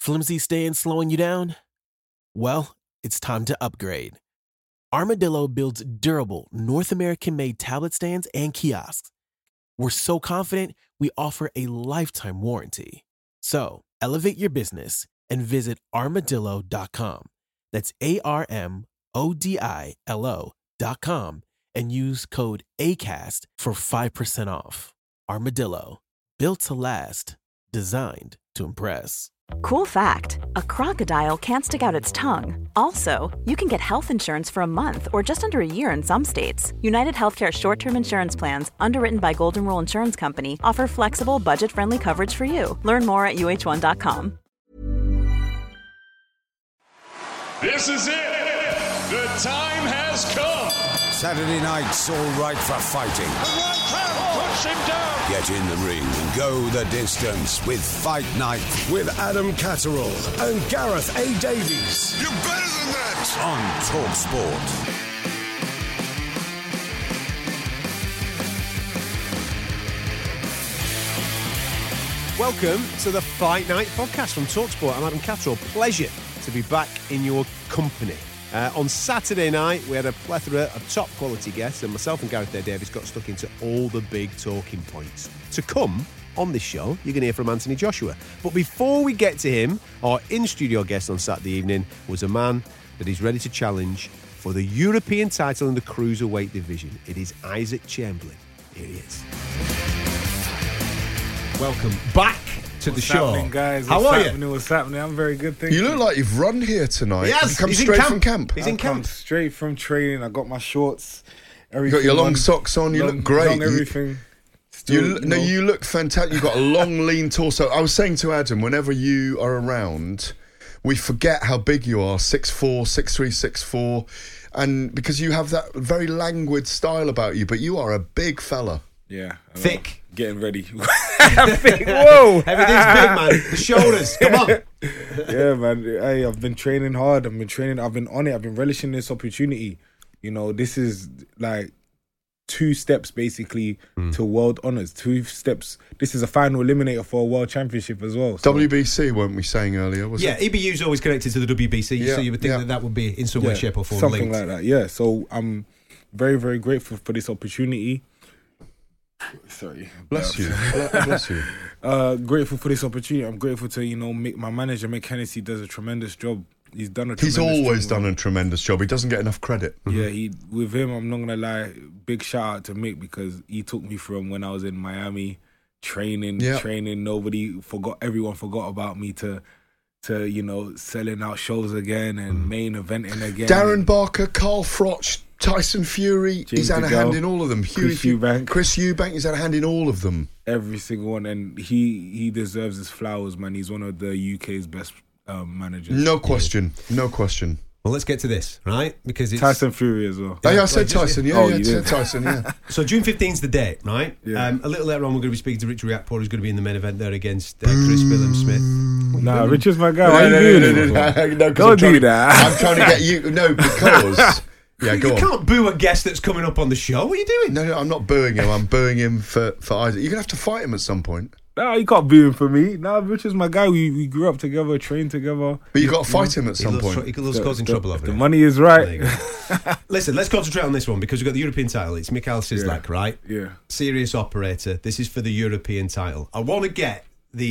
Flimsy staying slowing you down? Well, it's time to upgrade. Armadillo builds durable, North American-made tablet stands and kiosks. We're so confident, we offer a lifetime warranty. So, elevate your business and visit armadillo.com. That's ARMODILO.com and use code ACAST for 5% off. Armadillo, built to last, designed to impress. Cool fact, a crocodile can't stick out its tongue. Also, you can get health insurance for a month or just under a year in some states. United Healthcare short-term insurance plans, underwritten by Golden Rule Insurance Company, offer flexible, budget-friendly coverage for you. Learn more at uh1.com. This is it. The time has come. Saturday night's all right for fighting. The right hand puts him down. Get in the ring and go the distance with Fight Night with Adam Catterall and Gareth A. Davies. You're better than that. On TalkSport. Welcome to the Fight Night podcast from TalkSport. I'm Adam Catterall. Pleasure to be back in your company. On Saturday night, we had a plethora of top quality guests, and myself and Gareth A. Davies got stuck into all the big talking points. To come on this show, you're going to hear from Anthony Joshua. But before we get to him, our in-studio guest on Saturday evening was a man that is ready to challenge for the European title in the cruiserweight division. It is Isaac Chamberlain. Here he is. Welcome back to the show. Happening, guys? How are you? What's happening? I'm very good, thank you. You look like you've run here tonight. Yes, you come he's straight in camp. from camp. He's in camp. Straight from training. I got my shorts. You got your long socks on. You look great. Long everything. You look fantastic. You've got a long, lean torso. I was saying to Adam, whenever you are around, we forget how big you are, 6'4", 6'3", 6'4", and because you have that very languid style about you, but you are a big fella. Yeah. Thick. Getting ready. Thick. Whoa. Everything's big, man. The shoulders. Come on. Yeah, man. Hey, I've been training hard. I've been on it. I've been relishing this opportunity. You know, this is like 2 steps basically to world honours. 2 steps. This is a final eliminator for a world championship as well. So. WBC, weren't we saying earlier? Was it? EBU's always connected to the WBC, so you would think that would be in some way, shape or form something linked. like that. Yeah. So I'm very, very grateful for this opportunity. Sorry. Bless you. Bless you. Grateful for this opportunity. I'm grateful to, my manager, Mick Hennessy, does a tremendous job. He's always done a tremendous job. He doesn't get enough credit. Yeah, with him, I'm not going to lie, big shout out to Mick because he took me from when I was in Miami, training, everyone forgot about me to selling out shows again and main eventing again. Darren Barker, Carl Froch, Tyson Fury, he's had a hand in all of them. Chris Eubank, he's had a hand in all of them. Every single one, and he deserves his flowers, man. He's one of the UK's best managers. No question. Well, let's get to this, right? Because it's Tyson Fury as well. I said Tyson. Tyson. Yeah. So June 15th is the date, right? Yeah. A little later on, we're going to be speaking to Richard Riakporhe, who's going to be in the main event there against Chris Billum-Smith. Nah, Richard's my guy. Why are you doing it? No, don't do that. I'm trying to get you. No, because. Yeah, go you on. can't boo a guest that's coming up on the show. What are you doing? No, I'm not booing him. I'm booing him for Isaac. You're going to have to fight him at some point. Nah, you can't boo him for me. Nah, Richard's my guy. We grew up together, trained together. But you got to fight him at some point. He loves causing trouble over The it. money is right. Listen, let's concentrate on this one because we've got the European title. It's Mikhail Sislak, right? Yeah. Serious operator. This is for the European title. I want to get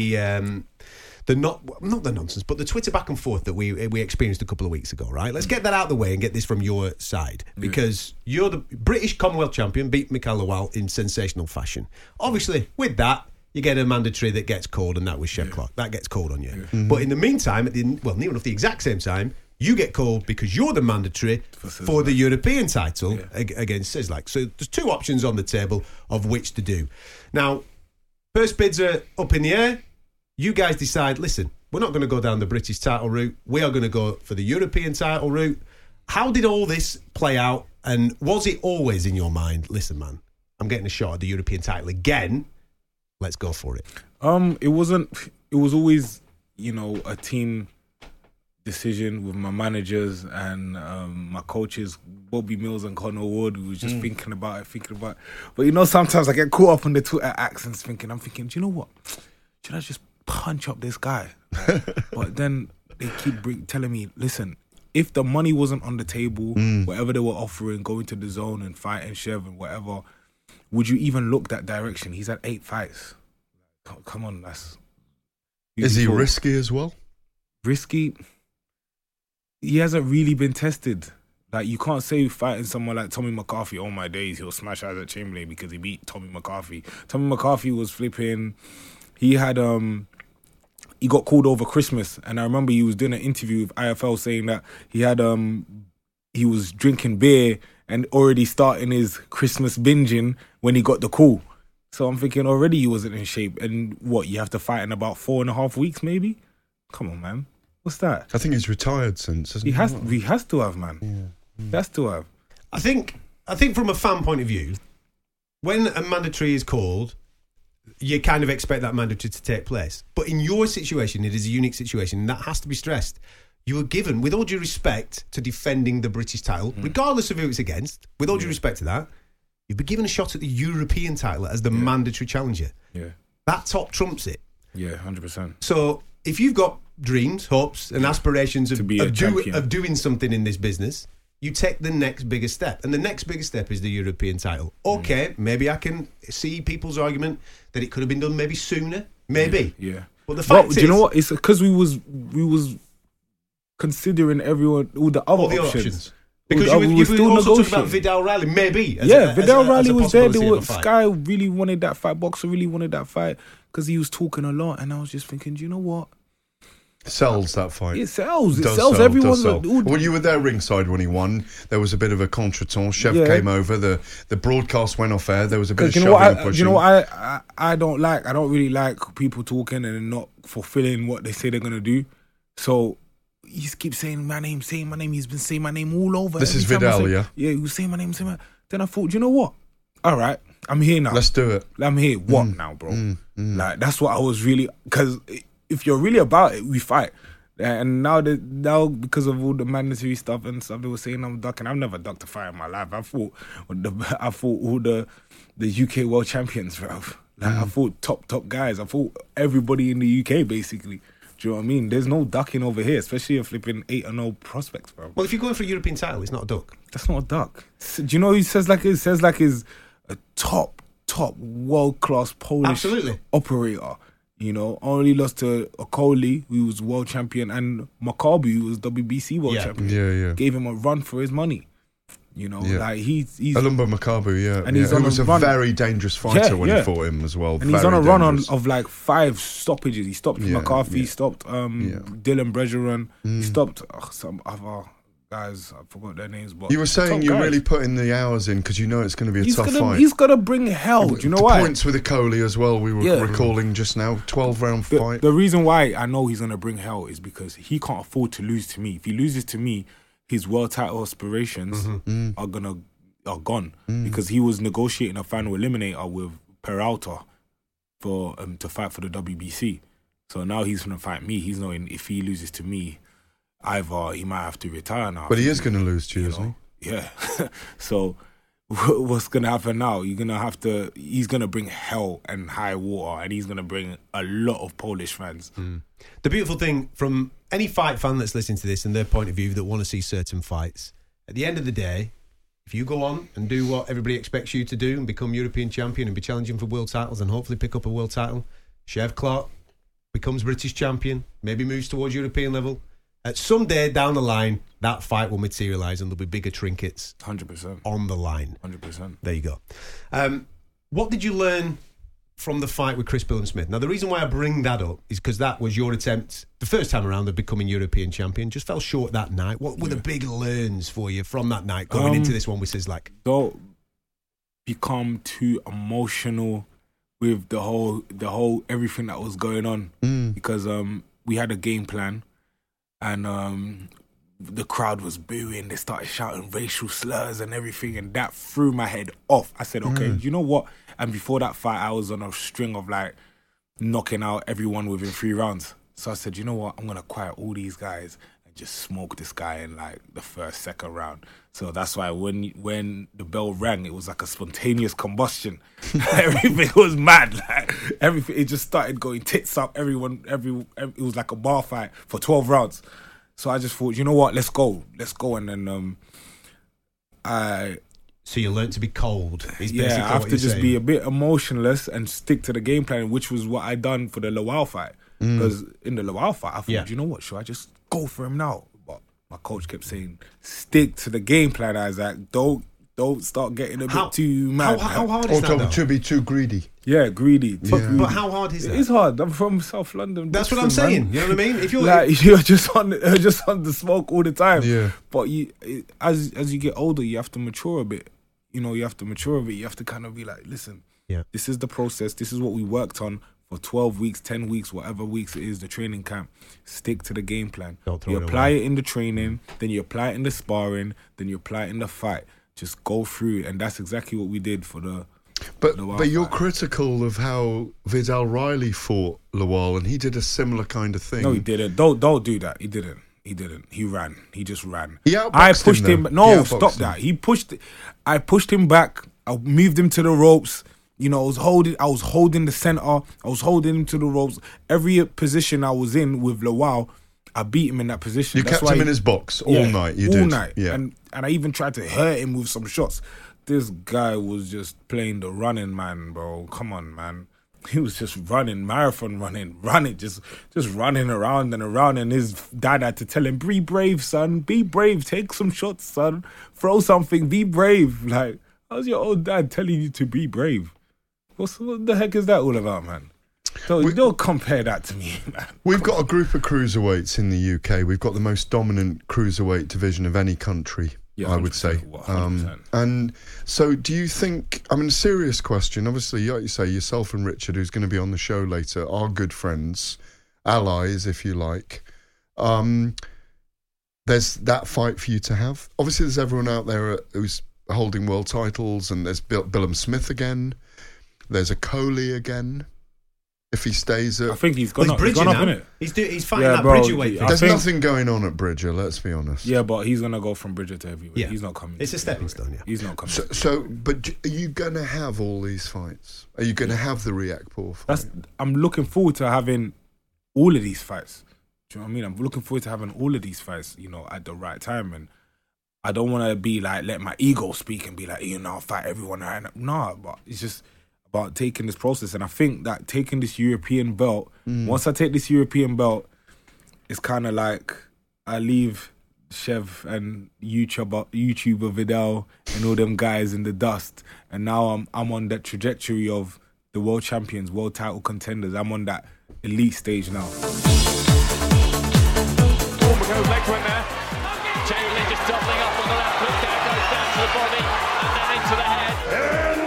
not the nonsense, but the Twitter back and forth that we experienced a couple of weeks ago, right? Let's get that out of the way and get this from your side because you're the British Commonwealth champion, beat Mikhail Lawal in sensational fashion. Obviously, with that, you get a mandatory that gets called, and that was Shep Clark. That gets called on you. Yeah. Mm-hmm. But in the meantime, near enough the exact same time, you get called because you're the mandatory for the European title against Sislak. So there's 2 options on the table of which to do. Now, first bids are up in the air. You guys decide, listen, we're not going to go down the British title route. We are going to go for the European title route. How did all this play out? And was it always in your mind, listen, man, I'm getting a shot at the European title again. Let's go for it. It wasn't. It was always, a team decision with my managers and my coaches, Bobby Mills and Conor Ward, who was just thinking about it. But sometimes I get caught up in the Twitter accents I'm thinking, do you know what? Should I just punch up this guy. But then they keep telling me, listen, if the money wasn't on the table, whatever they were offering, going to the zone and fighting Chev and whatever, would you even look that direction? He's had 8 fights. Come on, that's... Is he risky as well? Risky? He hasn't really been tested. Like, you can't say fighting someone like Tommy McCarthy, oh my days, he'll smash Isaac Chamberlain because he beat Tommy McCarthy. Tommy McCarthy was flipping... He had... He got called over Christmas, and I remember he was doing an interview with IFL saying that he had he was drinking beer and already starting his Christmas binging when he got the call. So I'm thinking already he wasn't in shape. And what, you have to fight in about 4.5 weeks maybe? Come on, man. What's that? I think he's retired since, hasn't he? He has to have, man. Yeah. He has to have. I think from a fan point of view, when a mandatory is called, you kind of expect that mandatory to take place. But in your situation, it is a unique situation, and that has to be stressed. You were given, with all due respect to defending the British title, regardless of who it's against, with all due respect to that, you've been given a shot at the European title as the mandatory challenger. Yeah. That top trumps it. Yeah, 100%. So if you've got dreams, hopes, and aspirations of doing something in this business, you take the next biggest step. And the next biggest step is the European title. Okay, maybe I can see people's argument that it could have been done maybe sooner. Maybe. Yeah. But the fact is... do you know what? It's because we was considering all the other options. Because you were also talking about Vidal Riley, maybe. Vidal Riley was there. Sky really wanted that fight. Boxer really wanted that fight because he was talking a lot. And I was just thinking, do you know what? Sells that fight. It sells. It sells. Everyone's... Well, you were there ringside when he won. There was a bit of a contretemps. Chev came over. The broadcast went off air. There was a bit of shoving and pushing. You know what I don't like? I don't really like people talking and not fulfilling what they say they're going to do. So he just keeps saying my name. He's been saying my name all over. This is Vidal, yeah? Yeah, he was saying my name. Then I thought, you know what? All right, I'm here now. Let's do it. I'm here. What now, bro? Like, that's what I was really... Because... If you're really about it, we fight. And now because of all the mandatory stuff and stuff, they were saying I'm ducking. I've never ducked a fight in my life. I fought all the UK world champions, bro. Like, I fought top guys. I fought everybody in the UK, basically. Do you know what I mean? There's no ducking over here, especially if flipping 8-0 prospects, bro. Well, if you're going for a European title, it's not a duck. That's not a duck. Do you know who he says like is? Says like is a top world-class Polish operator. You know, only lost to Okoli, who was world champion, and Makabu, who was WBC world champion. Yeah. Gave him a run for his money. You know, like he's Alumba Makabu, and he's on was a very dangerous fighter when he fought him as well. And he's on a run of like 5 stoppages. He stopped McCarthy, he stopped Dylan Bregeron, he stopped some other guys, I forgot their names. But you were saying you're really putting the hours in because you know it's going to be a tough fight. He's going to bring hell. Do you know why? Points with Okoli as well. We were recalling just now, 12-round fight. The reason why I know he's going to bring hell is because he can't afford to lose to me. If he loses to me, his world title aspirations are gone because he was negotiating a final eliminator with Peralta for to fight for the WBC. So now he's going to fight me. He's knowing if he loses to me, either he might have to retire now. But he is going to lose to you, isn't he? Yeah. So what's going to happen now? He's going to bring hell and high water, and he's going to bring a lot of Polish fans. The beautiful thing from any fight fan that's listening to this and their point of view that want to see certain fights, at the end of the day, if you go on and do what everybody expects you to do and become European champion and be challenging for world titles and hopefully pick up a world title, Chev Clark becomes British champion, maybe moves towards European level. Someday down the line, that fight will materialise and there'll be bigger trinkets 100% on the line. 100%. There you go. What did you learn from the fight with Chris Billam-Smith? Now, the reason why I bring that up is because that was your attempt, the first time around, of becoming European champion. Just fell short that night. What were the big learns for you from that night going into this one with Sislak? Don't become too emotional with the whole everything that was going on because we had a game plan. And the crowd was booing. They started shouting racial slurs and everything. And that threw my head off. I said, okay, you know what? And before that fight, I was on a string of like knocking out everyone within 3 rounds. So I said, you know what? I'm going to quiet all these guys and just smoke this guy in like the first, second round. So that's why when the bell rang, it was like a spontaneous combustion. Everything was mad. Like everything, it just started going tits up. It was like a bar fight for 12 rounds. So I just thought, you know what, let's go. And then So you learnt to be cold. I have to just be a bit emotionless and stick to the game plan, which was what I done for the Lawal fight. Because in the Lawal fight, I thought, you know what, should I just go for him now? But my coach kept saying, stick to the game plan, Isaac. Don't start getting a bit too mad. How hard is that, though? To be too greedy. Yeah, greedy. But how hard is that? It's hard. I'm from South London. That's what I'm saying. Man. You know what I mean? If you're you're just on the smoke all the time. Yeah. But as you get older, you have to mature a bit. You have to mature a bit. You have to kind of be like, listen, this is the process. This is what we worked on for 12 weeks, 10 weeks, whatever weeks it is, the training camp. Stick to the game plan. You apply it in the training, then you apply it in the sparring, then you apply it in the fight. Just go through it. And that's exactly what we did for the But you're critical of how Vidal Riley fought Lawal, and he did a similar kind of thing. No, he didn't. Don't do that. He didn't. He ran. He just ran. I pushed him. No, stop that. I pushed him back. I moved him to the ropes. I was holding the center. I was holding him to the ropes. Every position I was in with Lawal, I beat him in that position. You kept him in his box all night. You did. All night. Yeah. And I even tried to hurt him with some shots. This guy was just playing the running man, bro. Come on, man. He was just running, marathon running, just running around and around. And his dad had to tell him, be brave, son. Be brave. Take some shots, son. Throw something. Be brave. Like, how's your old dad telling you to be brave? What the heck is that all about, man? Don't compare that to me, man. We've got a group of cruiserweights in the UK. We've got the most dominant cruiserweight division of any country. Yeah, I would say. And so do you think, a serious question, obviously, like you say, yourself and Richard, who's going to be on the show later, are good friends, allies, if you like. There's that fight for you to have. Obviously, there's everyone out there who's holding world titles, and there's Billum Smith again. There's a Coley again. If he stays at... I think he's gone up, innit? He's fighting that Bridger weight. There's nothing going on at Bridger, let's be honest. Yeah, but he's going to go from Bridger to heavyweight. Yeah. He's not coming. It's a stepping stone, yeah. He's not coming. But are you going to have all these fights? Are you going to have the Riakporhe fight? I'm looking forward to having all of these fights. Do you know what I mean? I'm looking forward to having all of these fights, at the right time. And I don't want to be like, let my ego speak and be like, I'll fight everyone. No, but it's just... about taking this process, and I think that taking this European belt, once I take this European belt, it's kind of like I leave Chev and YouTuber Vidal and all them guys in the dust, and now I'm on that trajectory of the world champions, world title contenders. I'm on that elite stage now. Leg to it now. Jalen just doubling up on the left hook there, goes down to the body and then into the head. And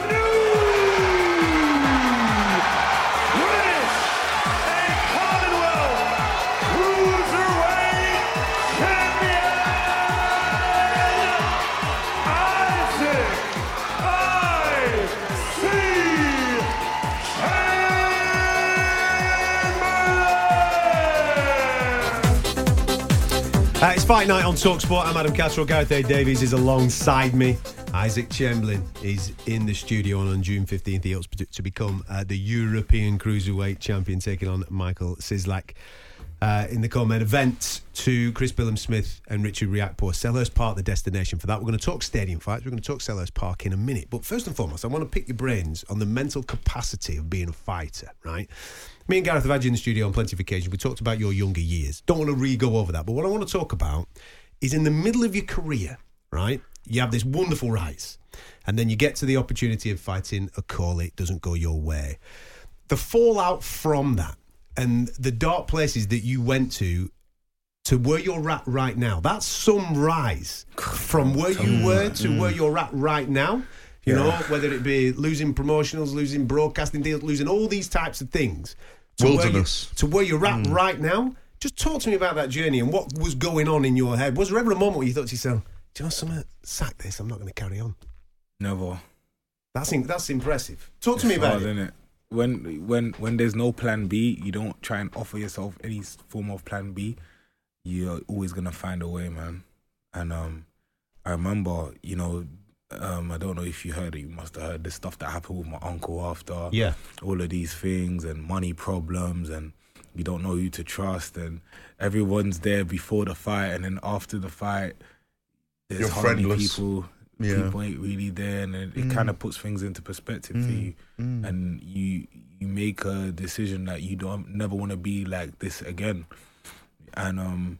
it's Fight Night on TalkSport. I'm Adam Catterall. Gareth A. Davies is alongside me. Isaac Chamberlain is in the studio, and on June 15th he hopes to become the European Cruiserweight champion, taking on Michael Sislak in the co-main event to Chris Billum Smith and Richard Riakporhe. Selhurst Park, the destination for that. We're going to talk stadium fights. We're going to talk Selhurst Park in a minute. But first and foremost, I want to pick your brains on the mental capacity of being a fighter, right? Me and Gareth have had you in the studio on plenty of occasions. We talked about your younger years. Don't want to re-go over that. But what I want to talk about is in the middle of your career, right? You have this wonderful rise. And then you get to the opportunity of fighting a call. It doesn't go your way. The fallout from that and the dark places that you went to where you're at right now, that's some rise from where you were to where you're at right now. You know, whether it be losing promotionals, losing broadcasting deals, losing all these types of things. Wilderness. To where you're at right now. Just talk to me about that journey and what was going on in your head. Was there ever a moment where you thought to yourself, do you know something? Sack this, I'm not going to carry on. Never. That's impressive. Talk to me about it. Isn't it? When there's no plan B, you don't try and offer yourself any form of plan B. you're always gonna find a way, man. And I remember, you know, I don't know if you heard it. You must have heard the stuff that happened with my uncle after all of these things and money problems, and you don't know who to trust, and everyone's there before the fight, and then after the fight, there's You're hardly friendless. people. Yeah. People ain't really there, and it kind of puts things into perspective for you, and you make a decision that you don't never want to be like this again, and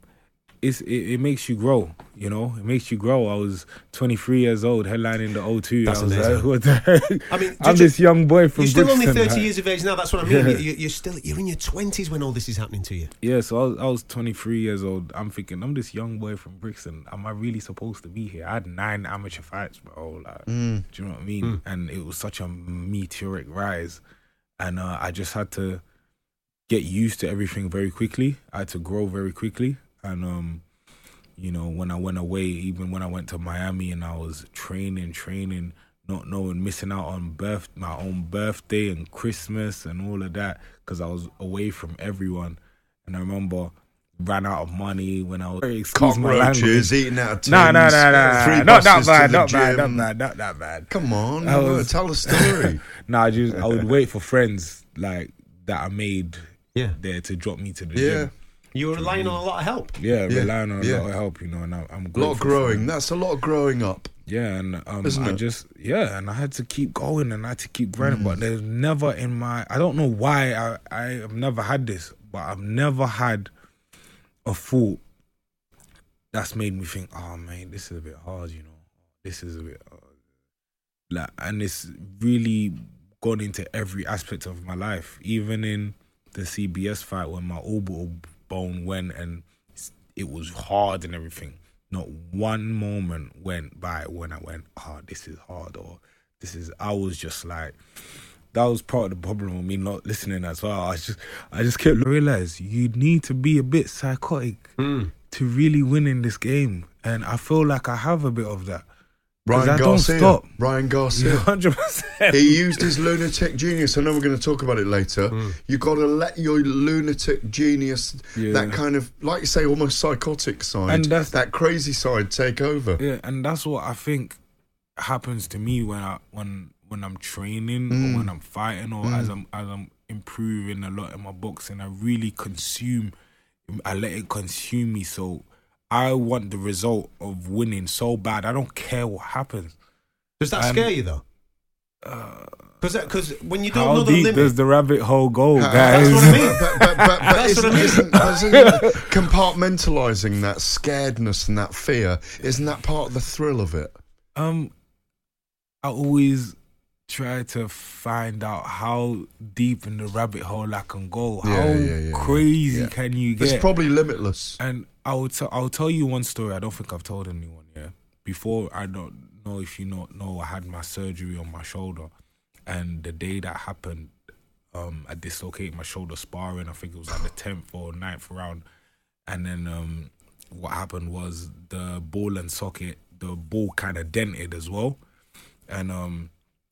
it makes you grow, you know. It makes you grow. I was 23 years old, headlining the O2. That's I was amazing. like, what the heck? I mean, I'm this young boy from You're still only Brixton, 30 like. years of age now. That's what I mean. You're in your 20s when all this is happening to you. Yeah, so I was 23 years old. I'm thinking, I'm this young boy from Brixton. Am I really supposed to be here? I had 9 amateur fights, bro. Like, do you know what I mean? And it was such a meteoric rise. And I just had to get used to everything very quickly. I had to grow very quickly. And, you know, when I went away, even when I went to Miami and I was training, not knowing, missing out on my own birthday and Christmas and all of that because I was away from everyone. And I remember ran out of money when I was Cockroaches, eating out of tins. No. Free Not that buses to bad, the not that bad. Come on, I was- tell the story. I would wait for friends like that I made Yeah. there to drop me to the Yeah. gym. You were relying on a lot of help. Yeah, Yeah, relying on yeah. a lot of help, you know, and I'm A lot grateful of for growing. that. That's a lot of growing up. Yeah, and Isn't it? and I had to keep going and I had to keep grinding. But there's never I don't know why I have never had this, but I've never had a thought that's made me think, oh man, this is a bit hard, you know. This is a bit like, and it's really gone into every aspect of my life, even in the CBS fight when my orbital bone went and it was hard and everything. Not one moment went by when I went, oh, this is hard, or I was just like, that was part of the problem with me not listening as well. I just kept realizing you need to be a bit psychotic to really win in this game. And I feel like I have a bit of that. 'Cause I don't stop. Ryan Garcia. 100%. He used his lunatic genius. I know we're going to talk about it later. You got to let your lunatic genius, that kind of, like you say, almost psychotic side, And that's- that crazy side, take over. Yeah, and that's what I think happens to me when I'm training or when I'm fighting or as I'm improving a lot in my boxing. I really I let it consume me. So I want the result of winning so bad. I don't care what happens. Does that scare you though? Because when you don't How know the deep limit, does the rabbit hole go, guys? that's what I mean. But That's what I mean. isn't compartmentalising that scaredness and that fear, isn't that part of the thrill of it? I always try to find out how deep in the rabbit hole I can go. How crazy can you get? It's probably limitless. And I'll tell you one story. I don't think I've told anyone. Yeah, before, I don't know if you know, I had my surgery on my shoulder, and the day that happened, I dislocated my shoulder sparring. I think it was like the 10th or 9th round, and then what happened was the ball and socket, the ball kind of dented as well, and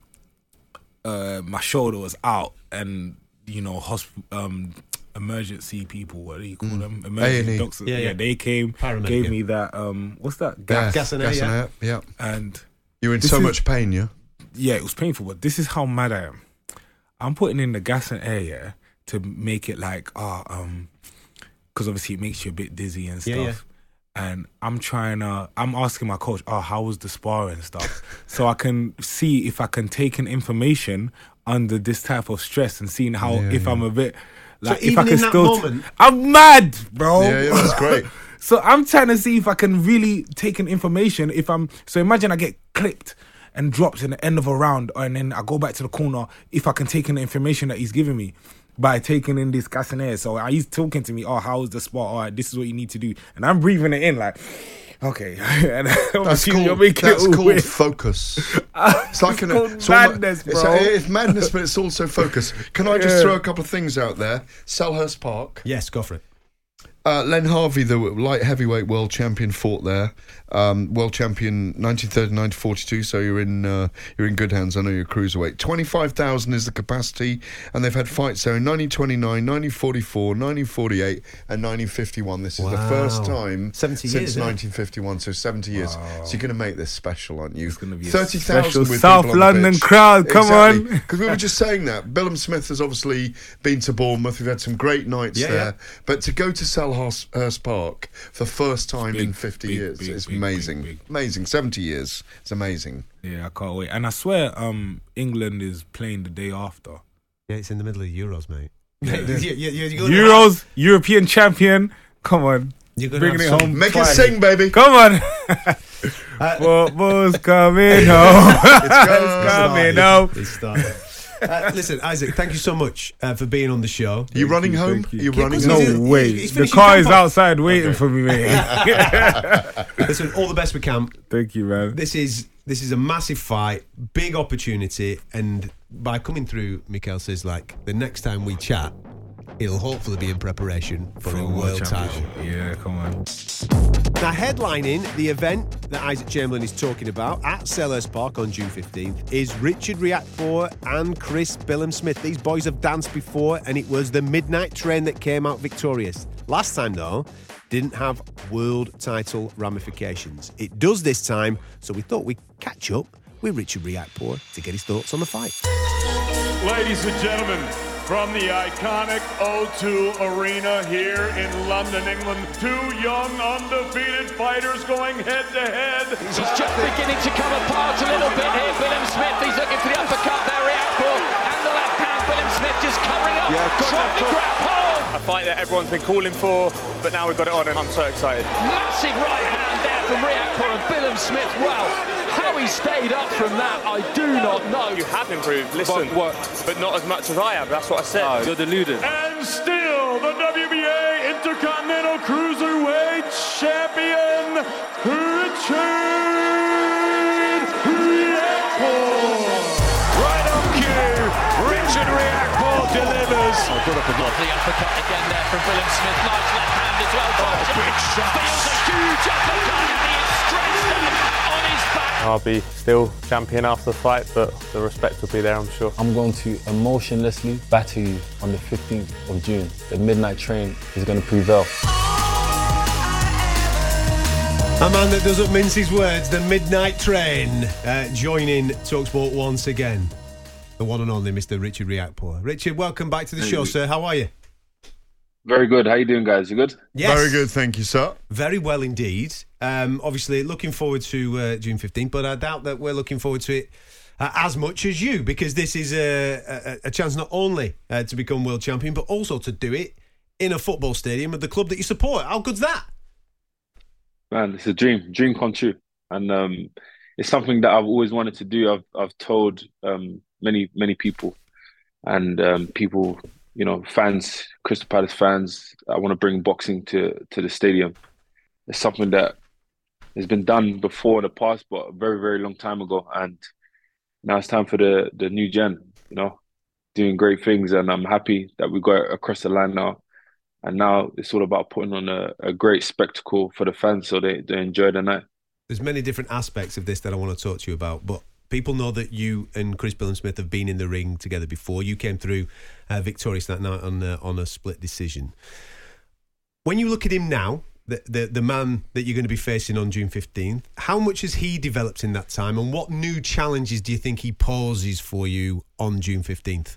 my shoulder was out, and you know, emergency people, what do you call them? Emergency A&E. doctors. Yeah, yeah. They came, Paramedic, gave yeah. me that. What's that? Gas. and air, Yeah. And You're in This so is- much pain, yeah? yeah, it was painful. But this is how mad I am. I'm putting in the gas and air, yeah, to make it like, because obviously it makes you a bit dizzy and stuff. Yeah, And I'm asking my coach, how was the sparring and stuff? So I can see if I can take in information under this type of stress and seeing how, if I'm a bit, like, So if I even can in that still, moment- I'm mad, bro. Yeah, that's great. So I'm trying to see if I can really take in information. So imagine I get clipped and dropped in the end of a round, and then I go back to the corner, if I can take in the information that he's giving me by taking in this gas and air. So he's talking to me, how is the spot? All right, this is what you need to do. And I'm breathing it in like, okay. And That's you're making it all called weird. focus. It's like called madness, bro. It's madness, but it's also focus. Can I just Yeah. throw a couple of things out there? Selhurst Park. Yes, go for it. Len Harvey, the light heavyweight world champion, fought there. World champion 1939 to 42. So you're in good hands. I know you're cruiserweight. 25,000 is the capacity, and they've had fights there in 1929, 1944, 1948, and 1951. This is the first time 70 since years, 1951. So 70 years. So you're going to make this special, aren't you? It's going to be 30,000 with South people on the London pitch. crowd. Come on. Because we were just saying that Billum Smith has obviously been to Bournemouth. We've had some great nights there, but to go to Selhurst Park for the first time in 50 years is amazing. Amazing. 70 years. It's amazing. Yeah, I can't wait. And I swear, England is playing the day after. Yeah, it's in the middle of the Euros, mate. Euros, European champion. Come on. You're gonna bringing it have home. Make it sing, baby. Come on. Football's coming home. It's coming home. It's started. Listen, Isaac, thank you so much for being on the show. You running home? you. You running No home? way. The car is outside waiting for me, mate. Listen, all the best we can. Thank you, man. This is a massive fight, big opportunity, and by coming through, Mikael says, like, the next time we chat, it'll hopefully be in preparation for a world title. Yeah, come on. Now, headlining the event that Isaac Chamberlain is talking about at Selhurst Park on June 15th is Richard Riakporhe and Chris Billam-Smith. These boys have danced before, and it was the Midnight Train that came out victorious. Last time, though, didn't have world title ramifications. It does this time, so we thought we'd catch up with Richard Riakporhe to get his thoughts on the fight. Ladies and gentlemen, from the iconic O2 Arena here in London, England, two young undefeated fighters going head to head. He's just beginning to come apart a little bit here. Billam-Smith, he's looking for the uppercut there. Riakporhe and the left hand. Billam-Smith just covering up. Trying to grab hold. A fight that everyone's been calling for, but now we've got it on, and I'm so excited. Massive right hand there from Riakporhe and Billam-Smith. Wow, how he stayed up from that, I do not know. You have improved, listen, but not as much as I have. That's what I said. You're deluded. And still the WBA Intercontinental Cruiserweight Champion, Richard Riakporhe. Right on cue, Richard Riakporhe delivers. Put up a block. The uppercut again there from Billam-Smith. Nice left hand as well. Big shot. Feels a huge uppercut and he is stretched out on his back. I'll be still champion after the fight, but the respect will be there, I'm sure. I'm going to emotionlessly battle you on the 15th of June. The Midnight Train is going to prevail. A man that doesn't mince his words, the Midnight Train, joining TalkSport once again. The one and only Mr. Richard Riakporhe. Richard, welcome back to the show, sir. How are you? Very good. How you doing, guys? You good? Yes. Very good, thank you, sir. Very well indeed. Obviously, looking forward to June 15th, but I doubt that we're looking forward to it as much as you, because this is a chance not only to become world champion, but also to do it in a football stadium of the club that you support. How good's that? Man, it's a dream come true, and it's something that I've always wanted to do. I've told many people, and people, you know, fans, Crystal Palace fans. I want to bring boxing to the stadium. It's something that has been done before in the past, but a very, very long time ago, and now it's time for the new gen. You know, doing great things, and I'm happy that we got across the line now. And now it's all about putting on a great spectacle for the fans so they enjoy the night. There's many different aspects of this that I want to talk to you about, but people know that you and Chris Billam-Smith have been in the ring together before. You came through victorious that night on a split decision. When you look at him now, the man that you're going to be facing on June 15th, how much has he developed in that time, and what new challenges do you think he poses for you on June 15th?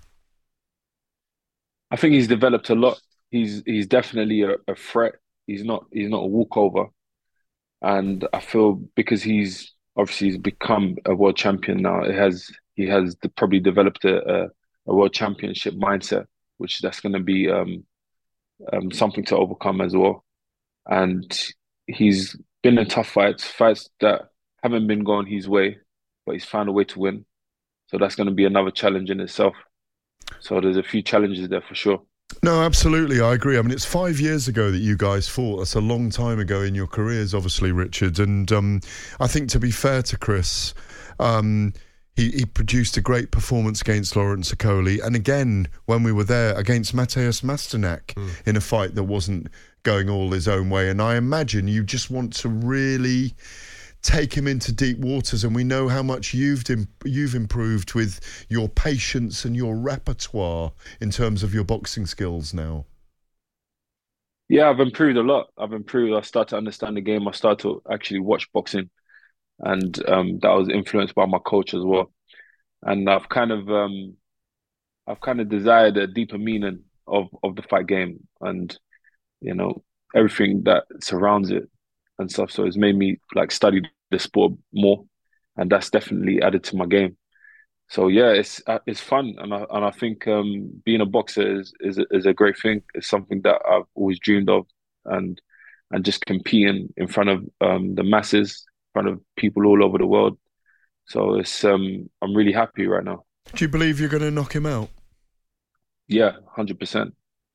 I think he's developed a lot. He's definitely a threat. He's not a walkover, and I feel because he's become a world champion now. He has probably developed a world championship mindset, which that's going to be something to overcome as well. And he's been in tough fights that haven't been going his way, but he's found a way to win. So that's going to be another challenge in itself. So there's a few challenges there for sure. No, absolutely, I agree. I mean, it's 5 years ago that you guys fought. That's a long time ago in your careers, obviously, Richard. And I think, to be fair to Chris, he produced a great performance against Lawrence Okoli, and again, when we were there, against Mateusz Masternak in a fight that wasn't going all his own way. And I imagine you just want to really take him into deep waters, and we know how much you've improved with your patience and your repertoire in terms of your boxing skills now. Yeah, I've improved a lot. I started to understand the game. I started to actually watch boxing, and that was influenced by my coach as well. And I've kind of desired a deeper meaning of the fight game, and everything that surrounds it and stuff. So it's made me like study the sport more, and that's definitely added to my game. So yeah, it's fun, and I think being a boxer is a great thing. It's something that I've always dreamed of, and just competing in front of the masses, in front of people all over the world. So it's I'm really happy right now. Do you believe you're going to knock him out? Yeah, 100%.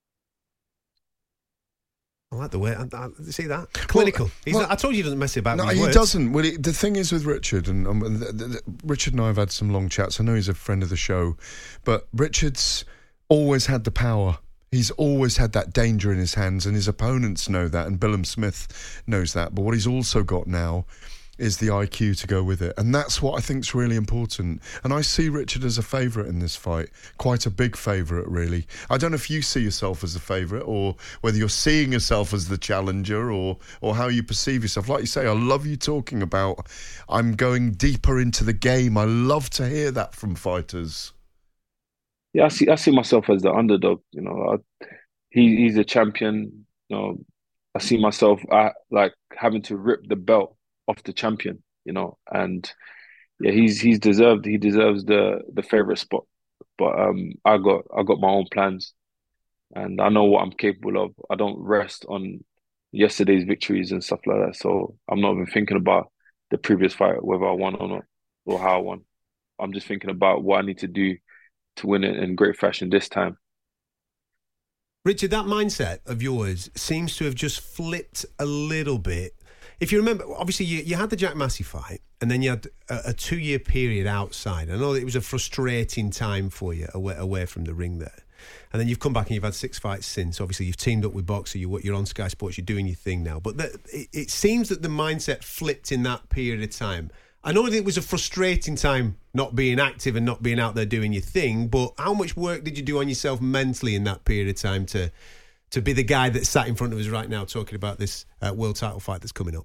I like the way. See that? Clinical. I told you he doesn't mess about. No, he doesn't. Well, the thing is with Richard, and Richard and I have had some long chats. I know he's a friend of the show, but Richard's always had the power. He's always had that danger in his hands, and his opponents know that, and Billum Smith knows that. But what he's also got now is the IQ to go with it, and that's what I think is really important. And I see Richard as a favourite in this fight, quite a big favourite, really. I don't know if you see yourself as a favourite, or whether you're seeing yourself as the challenger, or how you perceive yourself. Like you say, I love you talking about I'm going deeper into the game. I love to hear that from fighters. Yeah, I see myself as the underdog. He's a champion. I see myself like having to rip the belt off the champion, and yeah, he deserves the favorite spot. But I got my own plans, and I know what I'm capable of. I don't rest on yesterday's victories and stuff like that. So I'm not even thinking about the previous fight, whether I won or not, or how I won. I'm just thinking about what I need to do to win it in great fashion this time. Richard, that mindset of yours seems to have just flipped a little bit. If you remember, obviously you had the Jack Massey fight, and then you had a 2-year period outside. I know it was a frustrating time for you away from the ring there. And then you've come back and you've had 6 fights since. Obviously, you've teamed up with Boxer, you're on Sky Sports, you're doing your thing now. But it seems that the mindset flipped in that period of time. I know that it was a frustrating time not being active and not being out there doing your thing, but how much work did you do on yourself mentally in that period of time to be the guy that sat in front of us right now talking about this world title fight that's coming up?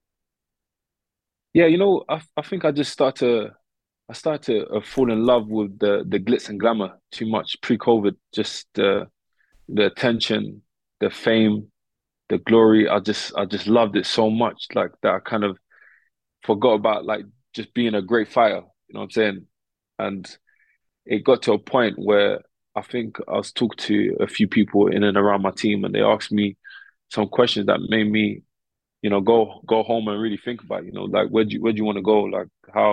Yeah, I think I just started to fall in love with the glitz and glamour too much pre-COVID. Just the attention, the fame, the glory. I just loved it so much, like that I kind of forgot about like just being a great fighter. You know what I'm saying? And it got to a point where I think I was talking to a few people in and around my team, and they asked me some questions that made me, go home and really think about, like where do you want to go? Like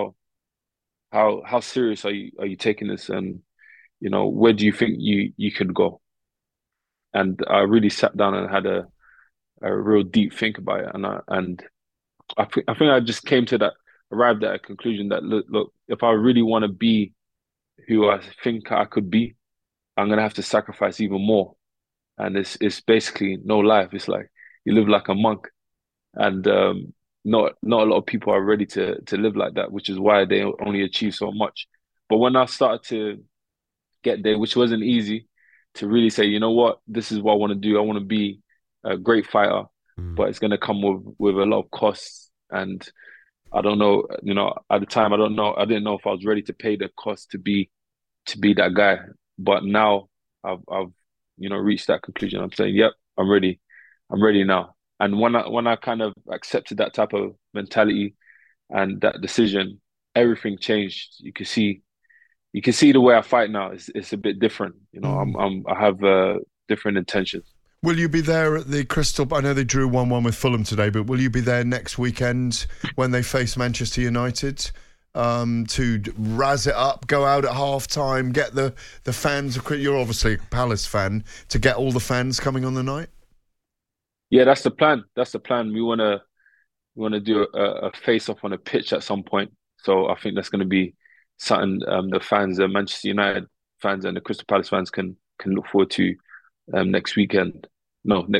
how serious are you taking this? And, where do you think you could go? And I really sat down and had a real deep think about it. And I think I just arrived at a conclusion that look, if I really want to be who I think I could be, I'm going to have to sacrifice even more. And it's basically no life. It's like you live like a monk. And not a lot of people are ready to live like that, which is why they only achieve so much. But when I started to get there, which wasn't easy, to really say, you know what, this is what I want to do. I want to be a great fighter, but it's going to come with a lot of costs. And I don't know, at the time, I didn't know if I was ready to pay the cost to be that guy. But now I've reached that conclusion. I'm saying, yep, I'm ready. I'm ready now. And when I kind of accepted that type of mentality and that decision, everything changed. You can see the way I fight now. It's a bit different. I have different intentions. Will you be there at the Crystal? I know they drew 1-1 with Fulham today, but will you be there next weekend when they face Manchester United to razz it up, go out at half-time, get the fans? You're obviously a Palace fan, to get all the fans coming on the night? Yeah, that's the plan. We want to do a face-off on a pitch at some point. So I think that's going to be something the fans, the Manchester United fans and the Crystal Palace fans can look forward to next week.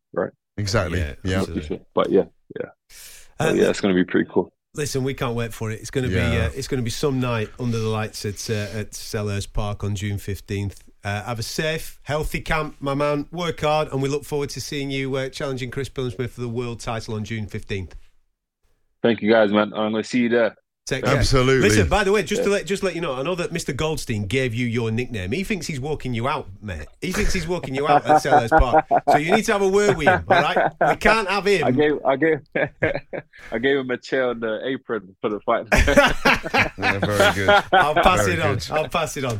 right? Exactly. Yeah. But yeah. It's going to be pretty cool. Listen, we can't wait for it. It's going to be some night under the lights at Selhurst Park on June 15th. Have a safe, healthy camp, my man. Work hard, and we look forward to seeing you challenging Chris Billam-Smith for the world title on June 15th. Thank you, guys, man. I'm going to see you there. Take care. Absolutely. Listen, by the way, just to let you know, I know that Mr. Goldstein gave you your nickname. He thinks he's walking you out, mate. He thinks he's walking you out at Selhurst Park. So you need to have a word with him, all right? We can't have him. I gave him a chair on the apron for the fight. Yeah, very good. I'll pass it on.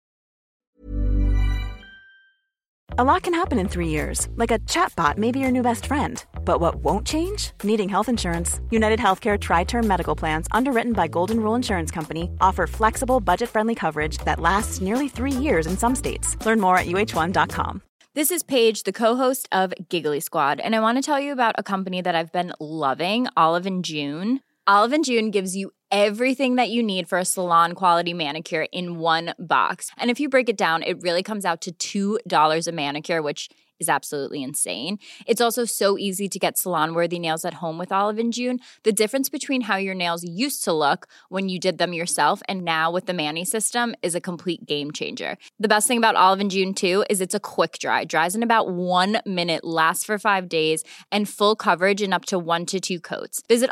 A lot can happen in 3 years, like a chatbot may be your new best friend. But what won't change? Needing health insurance. United Healthcare Tri-Term Medical Plans, underwritten by Golden Rule Insurance Company, offer flexible, budget-friendly coverage that lasts nearly 3 years in some states. Learn more at uh1.com. This is Paige, the co-host of Giggly Squad, and I want to tell you about a company that I've been loving, Olive & June. Olive & June gives you everything that you need for a salon-quality manicure in one box. And if you break it down, it really comes out to $2 a manicure, which is absolutely insane. It's also so easy to get salon-worthy nails at home with Olive & June. The difference between how your nails used to look when you did them yourself and now with the Mani system is a complete game changer. The best thing about Olive & June, too, is it's a quick dry. Dries in about 1 minute, lasts for 5 days, and full coverage in up to 1 to 2 coats. Visit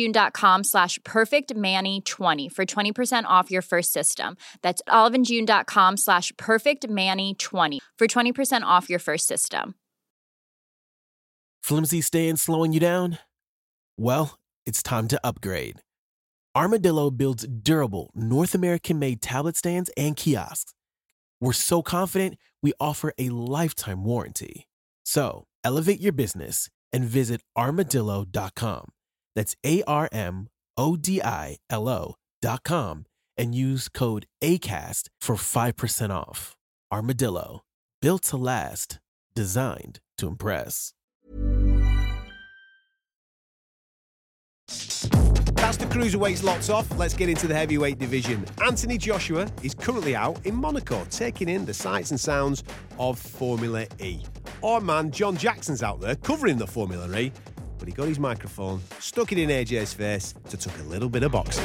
oliveandjune.com/perfectmani20 for 20% off your first system. That's oliveandjune.com/perfectmani20 for 20% off your first system. Flimsy staying slowing you down? Well, it's time to upgrade. Armadillo builds durable, North American-made tablet stands and kiosks. We're so confident, we offer a lifetime warranty. So, elevate your business and visit armadillo.com. That's ARMODILO.com and use code ACAST for 5% off. Armadillo, built to last, designed to impress. That's the cruiserweights lots off. Let's get into the heavyweight division. Anthony Joshua is currently out in Monaco, taking in the sights and sounds of Formula E. Our man John Jackson's out there covering the Formula E, but he got his microphone, stuck it in AJ's face to talk a little bit of boxing.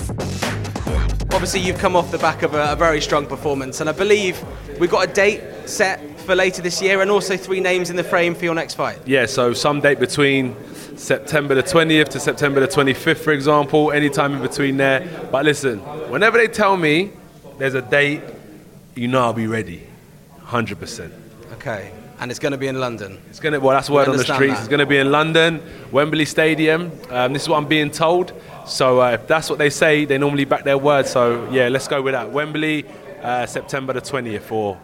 Obviously, you've come off the back of a very strong performance, and I believe we've got a date set for later this year and also 3 names in the frame for your next fight. Yeah, so some date between September the 20th to September the 25th, for example, any time in between there. But listen, whenever they tell me there's a date, you know I'll be ready, 100%. Okay, and it's going to be in London. Well, that's word on the streets. It's going to be in London, Wembley Stadium. This is what I'm being told. So if that's what they say, they normally back their word. So yeah, let's go with that. Wembley, September the 20th or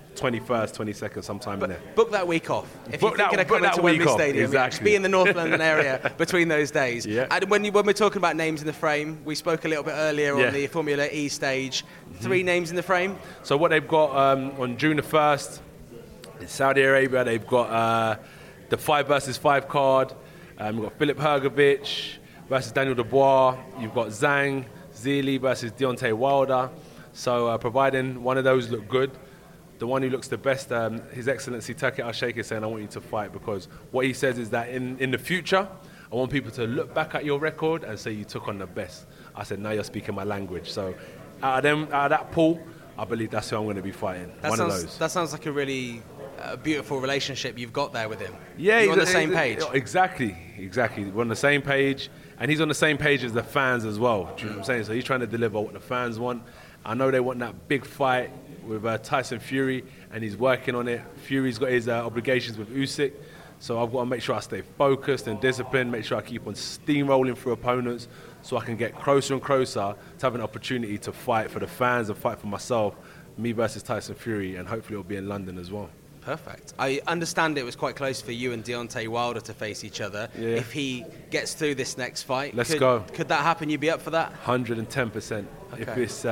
21st, 22nd, sometime in there. Book that week off. If you're thinking of coming to Wembley Stadium, exactly. Be in the North London area between those days. Yeah. And when we're talking about names in the frame, we spoke a little bit earlier on the Formula E stage. 3 names in the frame. So what they've got on June the 1st, in Saudi Arabia, they've got the 5 versus 5 card. We've got Filip Hrgović versus Daniel Dubois. You've got Zhang Zhili versus Deontay Wilder. So providing one of those look good, the one who looks the best, His Excellency Turki Al-Sheikh is saying, I want you to fight, because what he says is that in the future, I want people to look back at your record and say you took on the best. I said, now you're speaking my language. So out of that pool, I believe that's who I'm going to be fighting. Of those. That sounds like a really beautiful relationship you've got there with him. Yeah, you're on the same page. Exactly. We're on the same page, and he's on the same page as the fans as well. Do you know what I'm saying? So he's trying to deliver what the fans want. I know they want that big fight with Tyson Fury, and he's working on it. Fury's got his obligations with Usyk, so I've got to make sure I stay focused and disciplined, make sure I keep on steamrolling through opponents so I can get closer and closer to have an opportunity to fight for the fans and fight for myself, me versus Tyson Fury, and hopefully it'll be in London as well. Perfect. I understand it was quite close for you and Deontay Wilder to face each other. Yeah. If he gets through this next fight, let's go. Could that happen? You'd be up for that? 110%. Okay. If it's,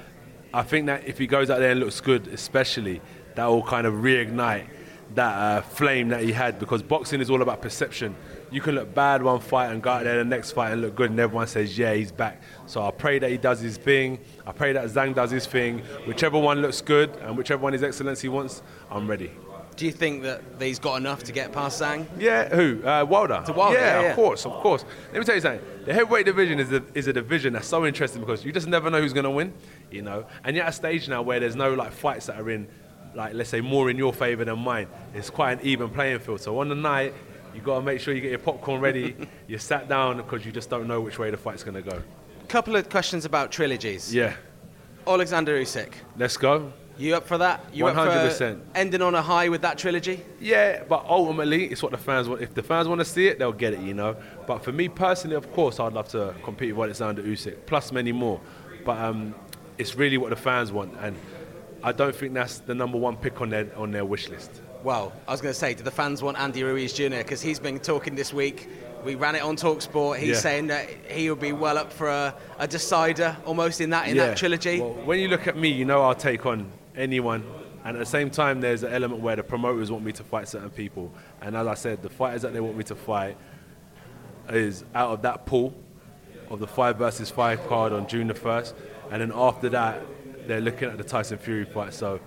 I think that if he goes out there and looks good, especially, that will kind of reignite that flame that he had, because boxing is all about perception. You can look bad one fight and go out there the next fight and look good, and everyone says, yeah, he's back. So I pray that he does his thing. I pray that Zhang does his thing. Whichever one looks good and whichever one His Excellency wants, I'm ready. Do you think that he's got enough to get past Zhang? Yeah, who? Wilder. To Wilder, yeah. Of course. Let me tell you something. The heavyweight division is a division that's so interesting because you just never know who's going to win, you know. And you're at a stage now where there's no like fights that are in, like let's say, more in your favour than mine. It's quite an even playing field. So on the night, you got to make sure you get your popcorn ready. You're sat down because you just don't know which way the fight's going to go. Couple of questions about trilogies. Yeah. Alexander Usyk. Let's go. You up for that? You 100%. up for ending on a high with that trilogy? Yeah, but ultimately, it's what the fans want. If the fans want to see it, they'll get it, you know. But for me personally, of course, I'd love to compete with Alexander Usyk, plus many more. But it's really what the fans want, and I don't think that's the number one pick on their wish list. Well, I was going to say, do the fans want Andy Ruiz Jr.? Because he's been talking this week. We ran it on TalkSport. He's saying that he would be well up for a decider almost in that trilogy. Well, when you look at me, you know I'll take on anyone. And at the same time, there's an element where the promoters want me to fight certain people. And as I said, the fighters that they want me to fight is out of that pool of the 5 versus 5 card on June the 1st. And then after that, they're looking at the Tyson Fury fight. So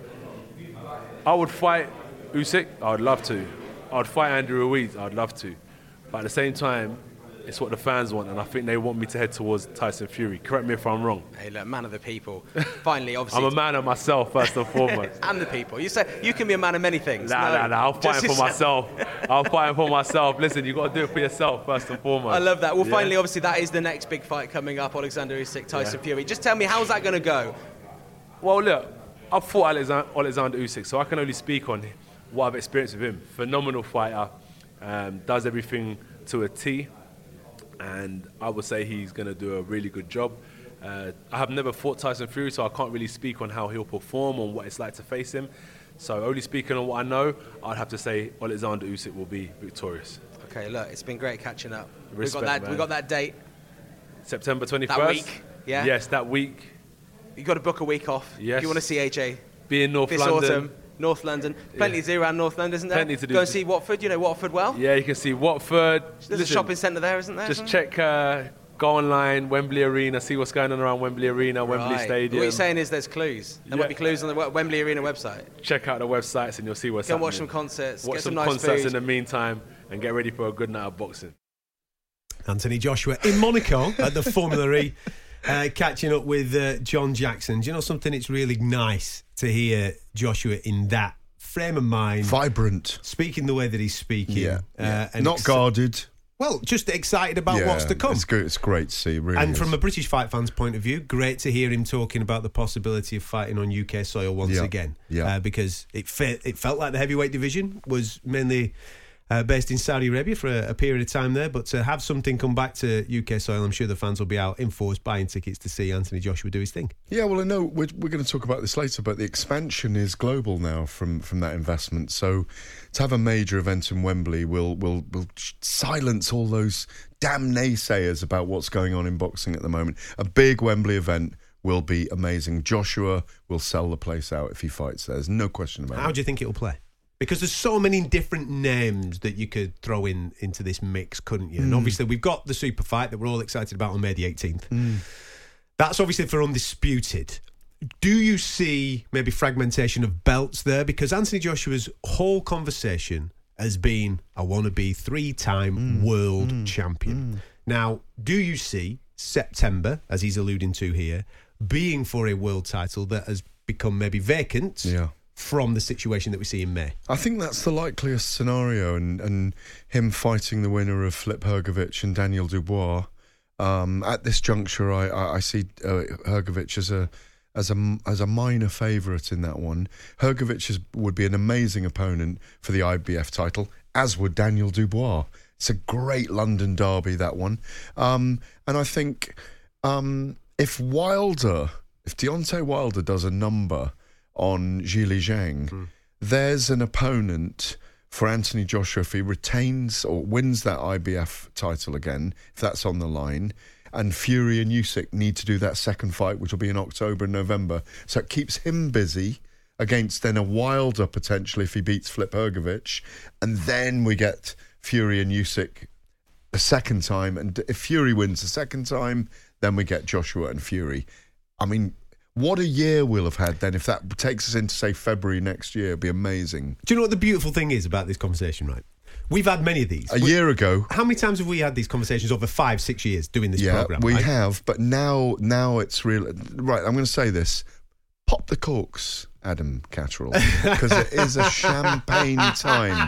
I would fight Usyk. I would love to. I would fight Andrew Ruiz. I would love to. But at the same time, it's what the fans want, and I think they want me to head towards Tyson Fury. Correct me if I'm wrong. Hey, look, man of the people. Finally, obviously. I'm a man of myself, first and foremost. And the people. You say you can be a man of many things. Nah, I'm fighting for myself. I'm fighting for myself. Listen, you've got to do it for yourself, first and foremost. I love that. Well, finally, obviously, that is the next big fight coming up, Alexander Usyk, Tyson Fury. Just tell me, how's that going to go? Well, look, I've fought Alexander Usyk, so I can only speak on what I've experienced with him. Phenomenal fighter, does everything to a T, and I would say he's going to do a really good job. I have never fought Tyson Fury, so I can't really speak on how he'll perform or what it's like to face him. So only speaking on what I know, I'd have to say Alexander Usyk will be victorious. Okay, look, it's been great catching up. Respect, we got that date. September 21st. That week, yeah? Yes, that week. You got to book a week off. Yes. If you want to see AJ. Be in North this London. Autumn. North London. Plenty to do around North London, isn't there? Plenty to do. Go and see Watford. You know Watford well? Yeah, you can see Watford. There's a shopping centre there, isn't there? Just check, go online, Wembley Arena, see what's going on around Wembley Arena, Wembley Stadium. What you're saying is there's clues. There might be clues on the Wembley Arena website. Check out the websites and you'll see what's happening. Go watch some concerts, watch get some nice concerts food in the meantime, and get ready for a good night of boxing. Anthony Joshua in Monaco at the Formula E. Catching up with John Jackson. Do you know something? It's really nice to hear Joshua in that frame of mind. Vibrant. Speaking the way that he's speaking. And not guarded. Well, just excited about what's to come. It's good. It's great to see, really. And from a British fight fan's point of view, great to hear him talking about the possibility of fighting on UK soil once again. Because it felt like the heavyweight division was mainly based in Saudi Arabia for a period of time there, but to have something come back to UK soil, I'm sure the fans will be out in force buying tickets to see Anthony Joshua do his thing. Yeah, well, I know we're going to talk about this later, but the expansion is global now from that investment. So to have a major event in Wembley will silence all those damn naysayers about what's going on in boxing at the moment. A big Wembley event will be amazing. Joshua will sell the place out if he fights there. There's no question about it. How do you think it'll play? Because there's so many different names that you could throw into this mix, couldn't you? And obviously we've got the super fight that we're all excited about on May the 18th. That's obviously for Undisputed. Do you see maybe fragmentation of belts there? Because Anthony Joshua's whole conversation has been, I want to be 3-time world champion. Now, do you see September, as he's alluding to here, being for a world title that has become maybe vacant from the situation that we see in May? I think that's the likeliest scenario, and him fighting the winner of Filip Hrgović and Daniel Dubois. At this juncture, I see Hrgović as a minor favourite in that one. Hrgović would be an amazing opponent for the IBF title, as would Daniel Dubois. It's a great London derby, that one. And I think if Deontay Wilder does a number on Zhilei Zhang, there's an opponent for Anthony Joshua if he retains or wins that IBF title again, if that's on the line. And Fury and Usyk need to do that second fight, which will be in October and November. So it keeps him busy against then a Wilder potentially if he beats Filip Hrgović. And then we get Fury and Usyk a second time. And if Fury wins the second time, then we get Joshua and Fury. I mean, What a year we'll have had then if that takes us into, say, February next year. It'd be amazing. Do you know what the beautiful thing is about this conversation, right? We've had many of these. A year ago. How many times have we had these conversations over 5-6 years doing this programme? We right? have, but now it's real. Right, I'm going to say this. Pop the corks, Adam Catterall, because it is a champagne time.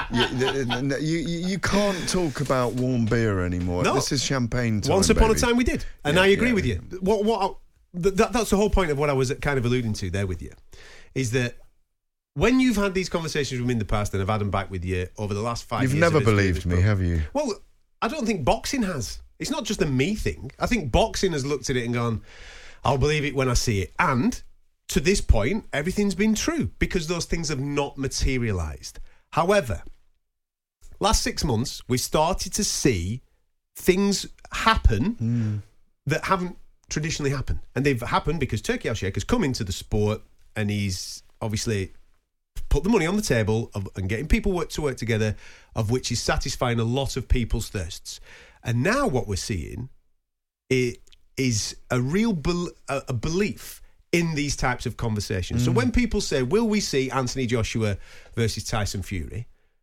You can't talk about warm beer anymore. No. This is champagne time. Once upon baby. a time we did. And I agree with you. That's the whole point of what I was kind of alluding to there with you, is that when you've had these conversations with me in the past and I've had them back with you over the last 5 years... You've never believed me, have you? Well, I don't think boxing has. It's not just a me thing. I think boxing has looked at it and gone, I'll believe it when I see it. And to this point, everything's been true because those things have not materialised. However, last 6 months, we started to see things happen that haven't traditionally happened. And they've happened because Turki Al-Sheikh has come into the sport and he's obviously put the money on the table and getting people to work together, of which is satisfying a lot of people's thirsts. And now what we're seeing is a real belief in these types of conversations. So when people say, will we see Anthony Joshua versus Tyson Fury?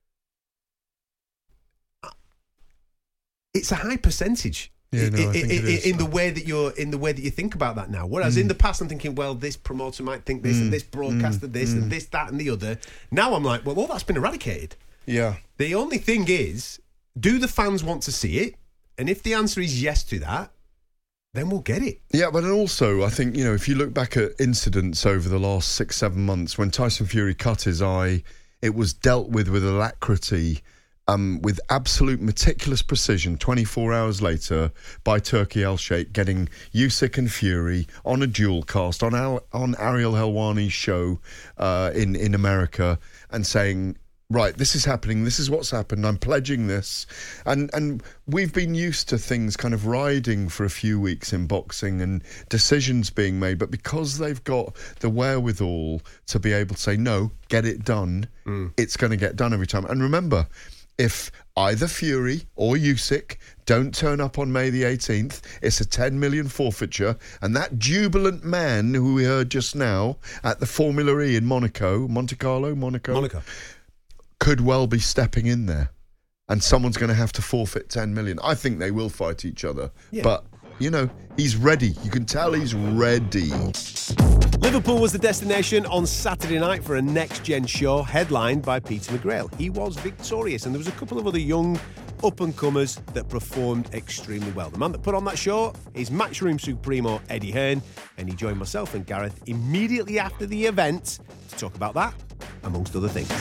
It's a high percentage. Yeah, no, I think it is. In the way that you think about that now. Whereas in the past I'm thinking, well, this promoter might think this and this broadcaster this and this, that and the other. Now I'm like, well, all that's been eradicated. Yeah. The only thing is, do the fans want to see it? And if the answer is yes to that, then we'll get it. Yeah, but also, I think, if you look back at incidents over the last 6-7 months, when Tyson Fury cut his eye, it was dealt with alacrity, with absolute meticulous precision, 24 hours later, by Turki Al-Sheikh, getting Usyk and Fury on a dual cast, on Ariel Helwani's show in America, and saying, right, this is happening, this is what's happened, I'm pledging this. And we've been used to things kind of riding for a few weeks in boxing and decisions being made, but because they've got the wherewithal to be able to say, no, get it done, it's going to get done every time. And remember, if either Fury or Usyk don't turn up on May the 18th, it's a 10 million forfeiture, and that jubilant man who we heard just now at the Formula E in Monaco, Monaco, could well be stepping in there, and someone's going to have to forfeit 10 million. I think they will fight each other, but he's ready. You can tell he's ready. Liverpool was the destination on Saturday night for a next-gen show headlined by Peter McGrail. He was victorious, and there was a couple of other young up-and-comers that performed extremely well. The man that put on that show is Matchroom Supremo Eddie Hearn, and he joined myself and Gareth immediately after the event to talk about that, amongst other things.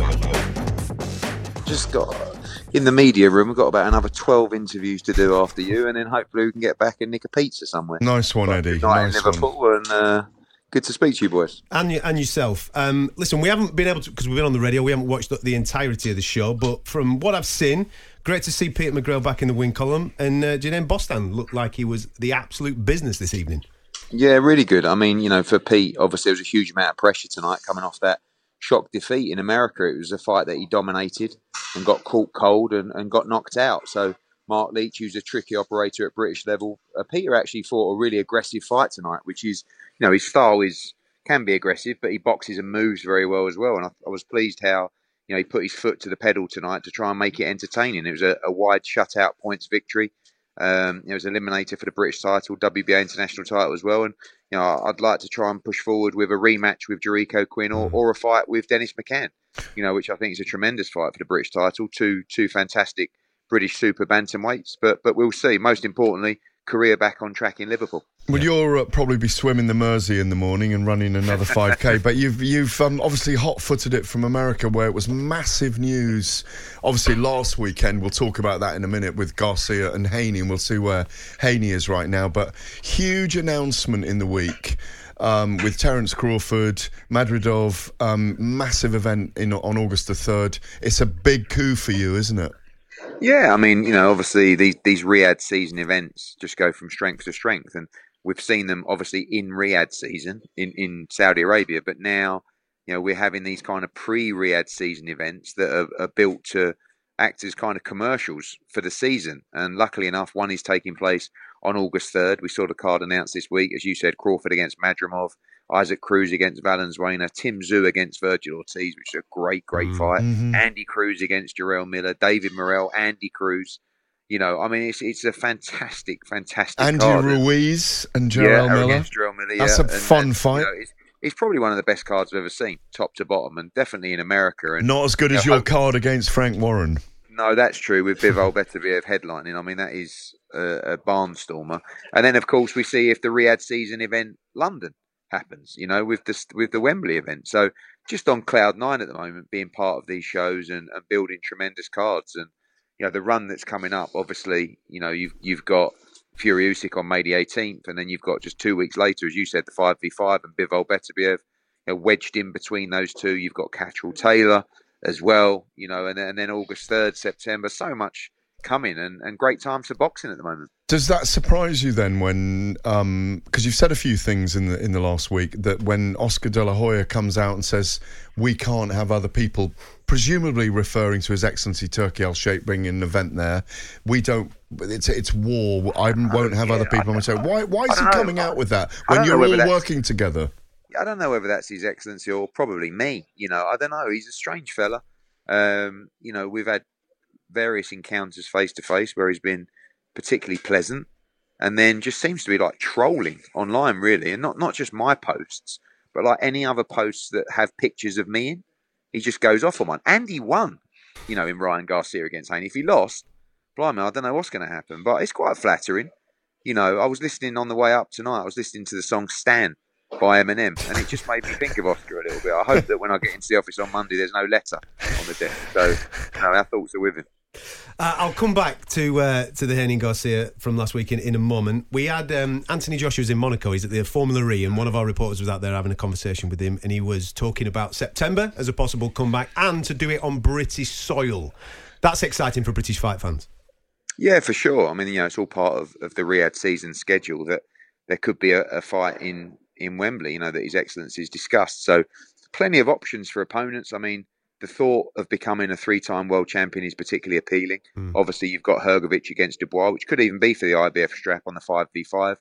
Just got in the media room. We've got about another 12 interviews to do after you, and then hopefully we can get back and nick a pizza somewhere. Nice one, Eddie. Nice in Liverpool, and good to speak to you, boys. And yourself. Listen, we haven't been able to, because we've been on the radio, we haven't watched the entirety of the show, but from what I've seen, great to see Peter McGrail back in the win column, and Janine Bostan looked like he was the absolute business this evening. Yeah, really good. I mean, for Pete, obviously there was a huge amount of pressure tonight coming off that shock defeat in America. It was a fight that he dominated and got caught cold and got knocked out. So Mark Leach, who's a tricky operator at British level, Peter actually fought a really aggressive fight tonight, which is, his style can be aggressive, but he boxes and moves very well as well. And I was pleased how, he put his foot to the pedal tonight to try and make it entertaining. It was a wide shutout points victory. It was eliminator for the British title, WBA international title as well. And, I'd like to try and push forward with a rematch with Jericho Quinn or a fight with Dennis McCann, which I think is a tremendous fight for the British title. Two fantastic British super bantamweights. But we'll see. Most importantly, career back on track in Liverpool. Well, you'll probably be swimming the Mersey in the morning and running another 5K, but you've obviously hot-footed it from America, where it was massive news. Obviously, last weekend, we'll talk about that in a minute with Garcia and Haney, and we'll see where Haney is right now. But huge announcement in the week with Terence Crawford, Madridov, massive event on August the 3rd. It's a big coup for you, isn't it? Yeah, I mean, obviously these Riyadh season events just go from strength to strength, and we've seen them obviously in Riyadh season in Saudi Arabia, but now we're having these kind of pre-Riyadh season events that are built to act as kind of commercials for the season. And luckily enough, one is taking place on August 3rd. We saw the card announced this week. As you said, Crawford against Madrimov, Isaac Cruz against Valenzuela, Tim Tszyu against Virgil Ortiz, which is a great fight. Andy Cruz against Jarrell Miller, David Morrell, Andy Cruz. I mean, it's a fantastic Andy card. Ruiz and Jarrell Miller. Against Jarrell Miller. That's a fun fight. It's probably one of the best cards I've ever seen, top to bottom, and definitely in America. And not as good as your card against Frank Warren. No, that's true, with Bivol Beterbiev headlining. I mean, that is a barnstormer. And then, of course, we see if the Riyadh season event London happens, with the Wembley event. So just on cloud nine at the moment, being part of these shows and building tremendous cards. And, the run that's coming up, obviously, you've got Fury Usyk on May the 18th, and then you've got just 2 weeks later, as you said, the 5v5 and Bivol Beterbiev. Wedged in between those two, you've got Catterall Taylor as well, and then August 3rd, September. So much coming and great times for boxing at the moment. Does that surprise you then when, because you've said a few things in the last week, that when Oscar De La Hoya comes out and says we can't have other people, presumably referring to His Excellency Turki Al-Sheikh bringing an event there, we don't. It's war. I won't have other people. I'm saying, why is he coming out with that when you're all working together? I don't know whether that's His Excellency or probably me. I don't know. He's a strange fella. We've had various encounters face to face where he's been particularly pleasant, and then just seems to be like trolling online, really, and not just my posts, but like any other posts that have pictures of me in. He just goes off on one. And he won, in Ryan Garcia against Haney. If he lost, blimey, I don't know what's going to happen, but it's quite flattering. I was listening on the way up tonight. I was listening to the song Stan by Eminem, and it just made me think of Oscar a little bit. I hope that when I get into the office on Monday, there's no letter on the desk. So, our thoughts are with him. I'll come back to the Haney Garcia from last week in a moment. We had Anthony Joshua's in Monaco. He's at the Formula E, and one of our reporters was out there having a conversation with him, and he was talking about September as a possible comeback and to do it on British soil. That's exciting for British fight fans. Yeah, for sure. I mean, it's all part of the Riyadh season schedule that there could be a fight in Wembley, that His Excellency's discussed. So plenty of options for opponents. I mean, the thought of becoming a 3-time world champion is particularly appealing. Obviously, you've got Hrgovic against Dubois, which could even be for the IBF strap on the 5v5.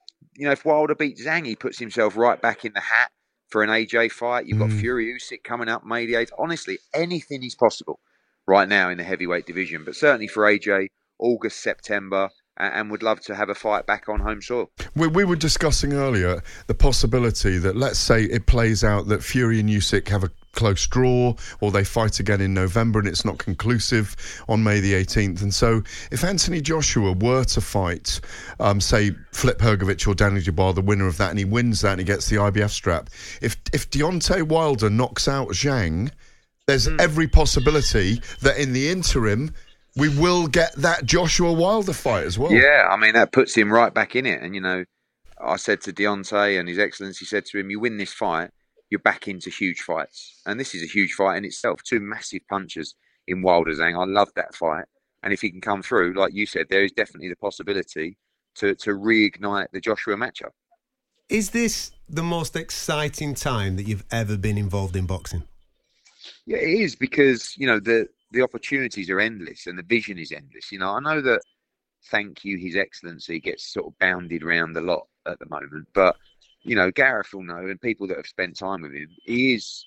If Wilder beats Zhang, he puts himself right back in the hat for an AJ fight. You've got Fury Usyk coming up May the 8th. Honestly, anything is possible right now in the heavyweight division. But certainly for AJ, August, September, and would love to have a fight back on home soil. We were discussing earlier the possibility that, let's say it plays out that Fury and Usyk have a close draw, or they fight again in November and it's not conclusive on May the 18th. And so if Anthony Joshua were to fight, say, Filip Hrgovic or Danny Dubois, the winner of that, and he wins that and he gets the IBF strap, if Deontay Wilder knocks out Zhang, there's every possibility that in the interim we will get that Joshua Wilder fight as well. Yeah, I mean, that puts him right back in it. And, I said to Deontay, and His Excellency said to him, you win this fight, you're back into huge fights. And this is a huge fight in itself. 2 massive punches in Wilder Zhang. I love that fight. And if he can come through, like you said, there is definitely the possibility to reignite the Joshua matchup. Is this the most exciting time that you've ever been involved in boxing? Yeah, it is, because, the opportunities are endless and the vision is endless. I know that, thank you, His Excellency gets sort of bounded around a lot at the moment, but Gareth will know, and people that have spent time with him, he is,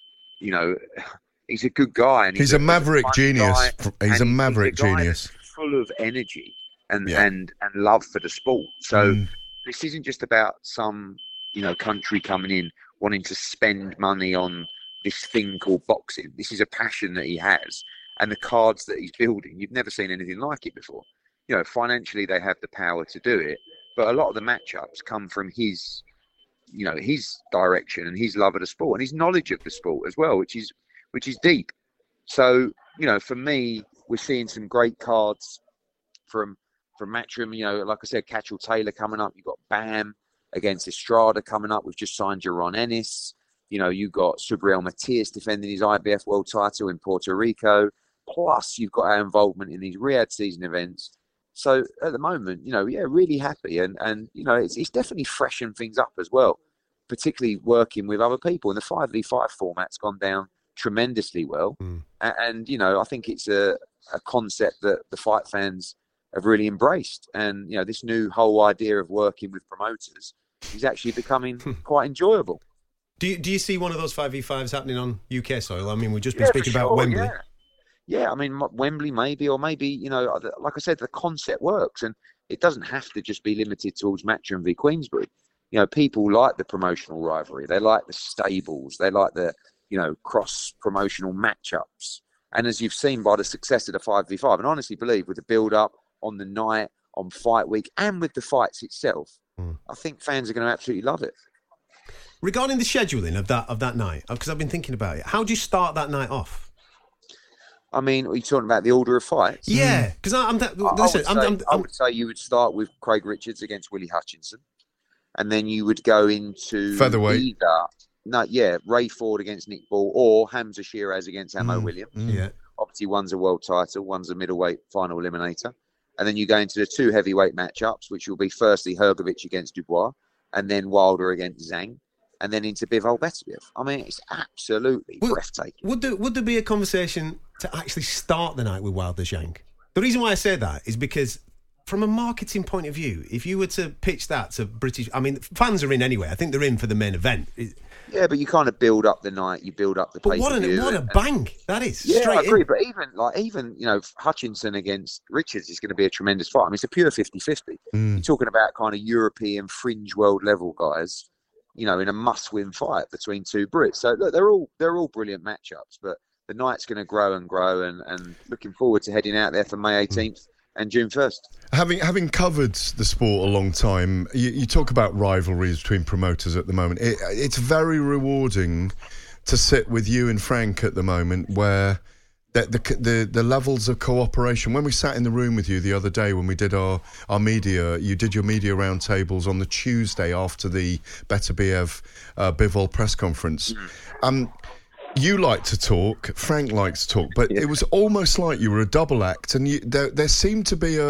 he's a good guy, and he's a maverick genius. He's a maverick genius, full of energy and love for the sport. So this isn't just about some country coming in wanting to spend money on this thing called boxing. This is a passion that he has. And the cards that he's building, you've never seen anything like it before. Financially they have the power to do it, but a lot of the matchups come from his direction and his love of the sport and his knowledge of the sport as well, which is deep. So, for me, we're seeing some great cards from Matchroom. Like I said, Catterall Taylor coming up. You've got Bam against Estrada coming up. We've just signed Jaron Ennis. You've got Subriel Matias defending his IBF world title in Puerto Rico. Plus, you've got our involvement in these Riyadh season events. So at the moment, really happy. And it's definitely freshened things up as well, particularly working with other people. And the 5v5 format's gone down tremendously well. And you know, I think it's a concept that the fight fans have really embraced. And, you know, this new whole idea of working with promoters is actually becoming quite enjoyable. Do you see one of those 5v5s happening on UK soil? I mean, we've just been speaking about Wembley. Yeah, I mean, Wembley maybe, or maybe, you know, like I said, the concept works, and it doesn't have to just be limited towards Matchroom v Queensbury. You know, people like the promotional rivalry. They like the stables. They like the, you know, cross-promotional matchups. And as you've seen by the success of the 5v5, and I honestly believe with the build-up on the night, on fight week, and with the fights itself, I think fans are going to absolutely love it. Regarding the scheduling of that night, because I've been thinking about it, how do you start that night off? I mean, are you talking about the order of fights? Yeah, because I would say you would start with Craig Richards against Willie Hutchinson, and then you would go into featherweight. Ray Ford against Nick Ball, or Hamza Shiraz against Ammo Williams. Yeah, obviously one's a world title, one's a middleweight final eliminator, and then you go into the two heavyweight matchups, which will be firstly Hrgovic against Dubois, and then Wilder against Zhang. And then into Bivol Beterbiev. I mean, it's absolutely breathtaking. Would there be a conversation to actually start the night with Wilder Zhang? The reason why I say that is because, from a marketing point of view, if you were to pitch that to British, I mean, fans are in anyway. I think they're in for the main event. Yeah, but you kind of build up the night, you build up the pay-per-view. What a bang that is! Yeah, straight I agree. in. But even you know, Hutchinson against Richards is going to be a tremendous fight. I mean, it's a pure 50-50. You're talking about kind of European fringe world level guys, you know, in a must-win fight between two Brits. So look, they're all brilliant matchups, but the night's going to grow and grow, and looking forward to heading out there for May 18th and June 1st. Having covered the sport a long time, you talk about rivalries between promoters at the moment. It's very rewarding to sit with you and Frank at the moment, where the levels of cooperation. When we sat in the room with you the other day when we did our media, you did your media roundtables on the Tuesday after the Beterbiev Bivol press conference. You like to talk, Frank likes to talk, but it was almost like you were a double act, and there seemed to be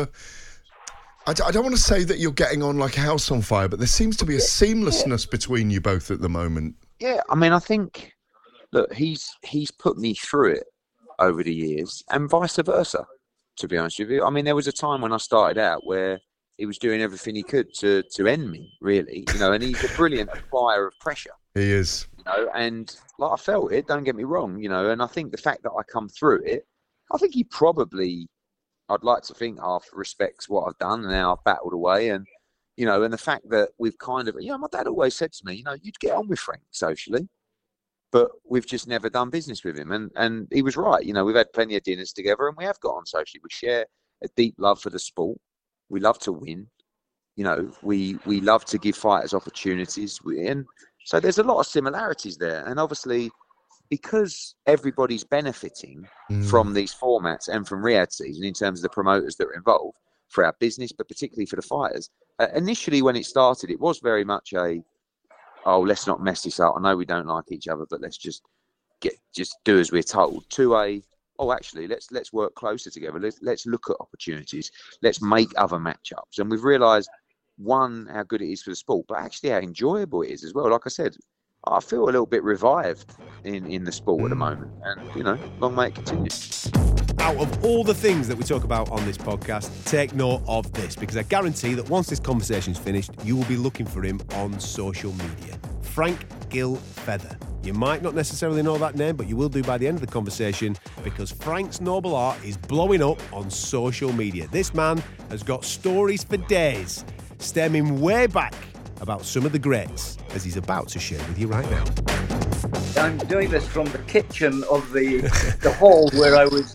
I don't want to say that you're getting on like a house on fire, but there seems to be a seamlessness between you both at the moment. Yeah, I mean, I think, look, he's put me through it over the years, and vice versa, to be honest with you. I mean, there was a time when I started out where he was doing everything he could to end me, really, you know, and he's a brilliant applier of pressure. He is. You know, and like, I felt it, don't get me wrong, you know, and I think the fact that I come through it, I think he probably, I'd like to think, respects what I've done and how I've battled away, and, you know, and the fact that we've kind of, you know, my dad always said to me, you know, you'd get on with Frank socially, but we've just never done business with him. And he was right. You know, we've had plenty of dinners together, and we have got on socially. We share a deep love for the sport. We love to win. You know, we love to give fighters opportunities. And so there's a lot of similarities there. And obviously, because everybody's benefiting from these formats and from Riyadh season in terms of the promoters that are involved for our business, but particularly for the fighters. Initially, when it started, it was very much let's not mess this up. I know we don't like each other, but let's just do as we're told. Actually, let's work closer together. Let's look at opportunities. Let's make other matchups. And we've realised, one, how good it is for the sport, but actually how enjoyable it is as well. Like I said, I feel a little bit revived in the sport at the moment. And, you know, long may it continue. Out of all the things that we talk about on this podcast, take note of this, because I guarantee that once this conversation's finished, you will be looking for him on social media. Frank Gill Feather. You might not necessarily know that name, but you will do by the end of the conversation, because Frank's noble art is blowing up on social media. This man has got stories for days, stemming way back about some of the greats, as he's about to share with you right now. I'm doing this from the kitchen of the hall where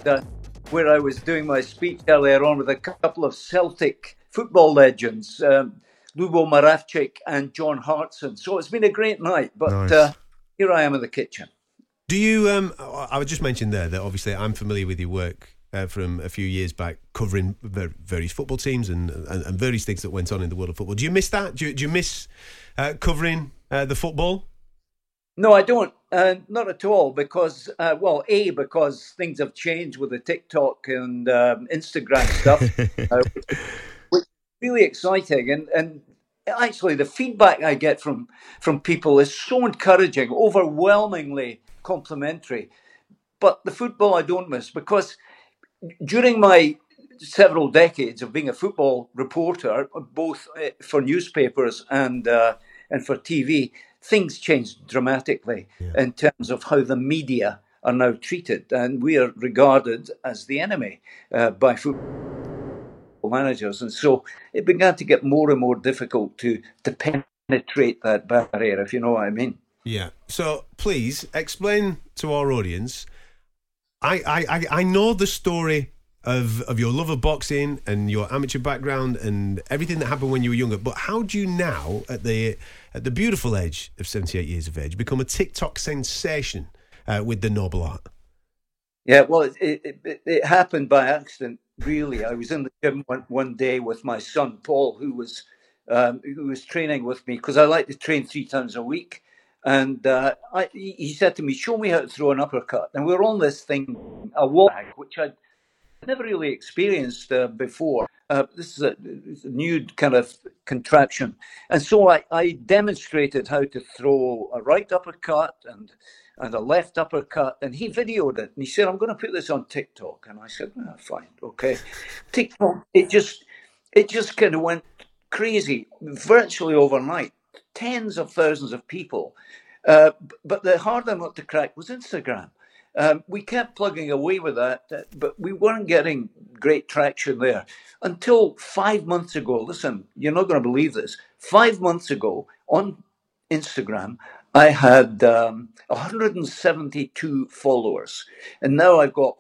I was doing my speech earlier on with a couple of Celtic football legends, Lubo Moravcik and John Hartson. So it's been a great night, but nice. Here I am in the kitchen. Do you, I would just mention there that obviously I'm familiar with your work from a few years back, covering various football teams and various things that went on in the world of football. Do you miss that? Do you miss covering the football? No, I don't. Not at all, because, because things have changed with the TikTok and Instagram stuff, which is really exciting. And actually, the feedback I get from people is so encouraging. Overwhelmingly, complementary. But the football I don't miss, because during my several decades of being a football reporter, both for newspapers and for TV, things changed dramatically in terms of how the media are now treated, and we are regarded as the enemy by football managers, and so it began to get more and more difficult to penetrate that barrier, if you know what I mean. Yeah. So please explain to our audience. I know the story of your love of boxing and your amateur background and everything that happened when you were younger, but how do you now, at the beautiful age of 78 years of age, become a TikTok sensation with the noble art? Yeah, well, it happened by accident, really. I was in the gym one day with my son Paul, who was training with me, because I like to train 3 times a week. And he said to me, "Show me how to throw an uppercut." And we were on this thing, a wall bag, which I'd never really experienced before. This is a new kind of contraption. And so I demonstrated how to throw a right uppercut and a left uppercut. And he videoed it. And he said, "I'm going to put this on TikTok." And I said, "Fine, okay." TikTok, it just kind of went crazy virtually overnight. Tens of thousands of people. But the harder nut to crack was Instagram. We kept plugging away with that, but we weren't getting great traction there until 5 months ago. Listen, you're not going to believe this. 5 months ago on Instagram, I had 172 followers, and now I've got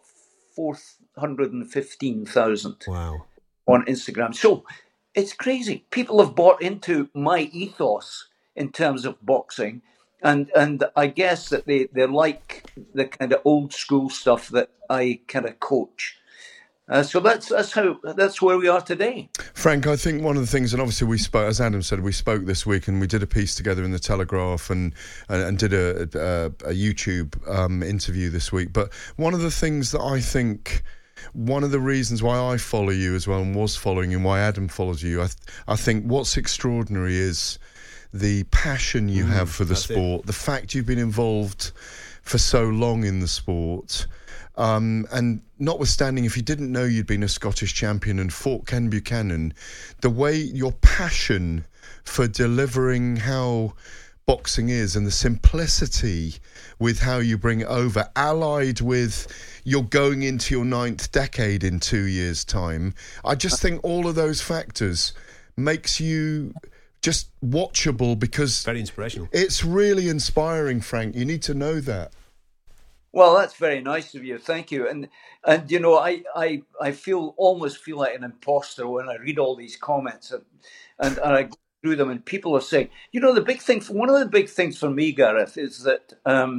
415,000 on Instagram. So it's crazy. People have bought into my ethos in terms of boxing. And I guess that they like the kind of old school stuff that I kind of coach. So that's where we are today. Frank, I think one of the things, and obviously we spoke, as Adam said, we spoke this week and we did a piece together in the Telegraph and did a YouTube interview this week. But one of the things that I think, one of the reasons why I follow you as well and was following you and why Adam follows you, I think what's extraordinary is the passion you have for the sport, the fact you've been involved for so long in the sport, and notwithstanding, if you didn't know you'd been a Scottish champion and fought Ken Buchanan, the way your passion for delivering how boxing is and the simplicity with how you bring it over, allied with you're going into your 9th decade in 2 years' time, I just think all of those factors makes you just watchable, because very inspirational. It's really inspiring, Frank. You need to know that. Well, that's very nice of you. Thank you. And you know, I almost feel like an imposter when I read all these comments and I go through them, and people are saying, you know, one of the big things for me, Gareth, is that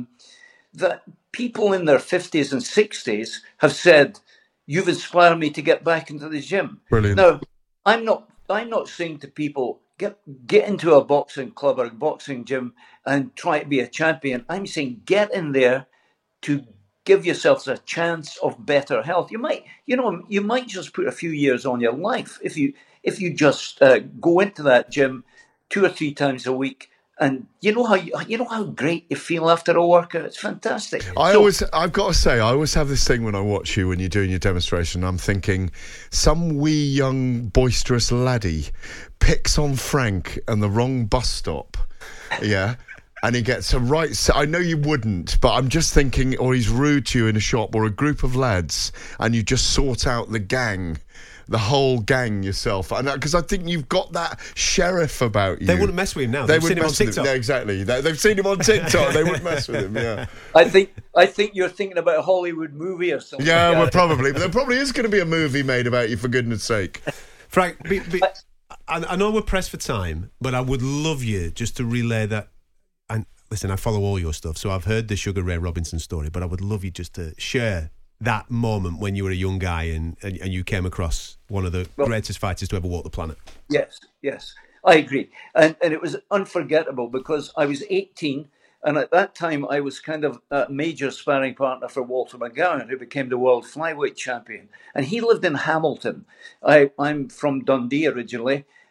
that people in their 50s and 60s have said, "You've inspired me to get back into the gym." Brilliant. Now, I'm not saying to people, get into a boxing club or a boxing gym and try to be a champion. I'm saying get in there to give yourselves a chance of better health. You might just put a few years on your life if you just go into that gym 2 or 3 times a week. And you know how great you feel after a workout. It's fantastic. I've got to say, I always have this thing when I watch you when you're doing your demonstration. I'm thinking, some wee young boisterous laddie picks on Frank and the wrong bus stop, yeah, and he gets a right. I know you wouldn't, but I'm just thinking, or he's rude to you in a shop or a group of lads, and you just sort out the gang. The whole gang yourself, because I think you've got that sheriff about you. They wouldn't mess with him now. They've seen him on TikTok. No, exactly. They've seen him on TikTok. They wouldn't mess with him. Yeah. I think you're thinking about a Hollywood movie or something. Yeah, well, probably. But there probably is going to be a movie made about you, for goodness' sake. Frank, I know we're pressed for time, but I would love you just to relay that. And listen, I follow all your stuff, so I've heard the Sugar Ray Robinson story, but I would love you just to share that moment when you were a young guy and you came across one of the greatest fighters to ever walk the planet. Yes, I agree. And it was unforgettable because I was 18, and at that time I was kind of a major sparring partner for Walter McGowan, who became the world flyweight champion. And he lived in Hamilton. I'm from Dundee originally,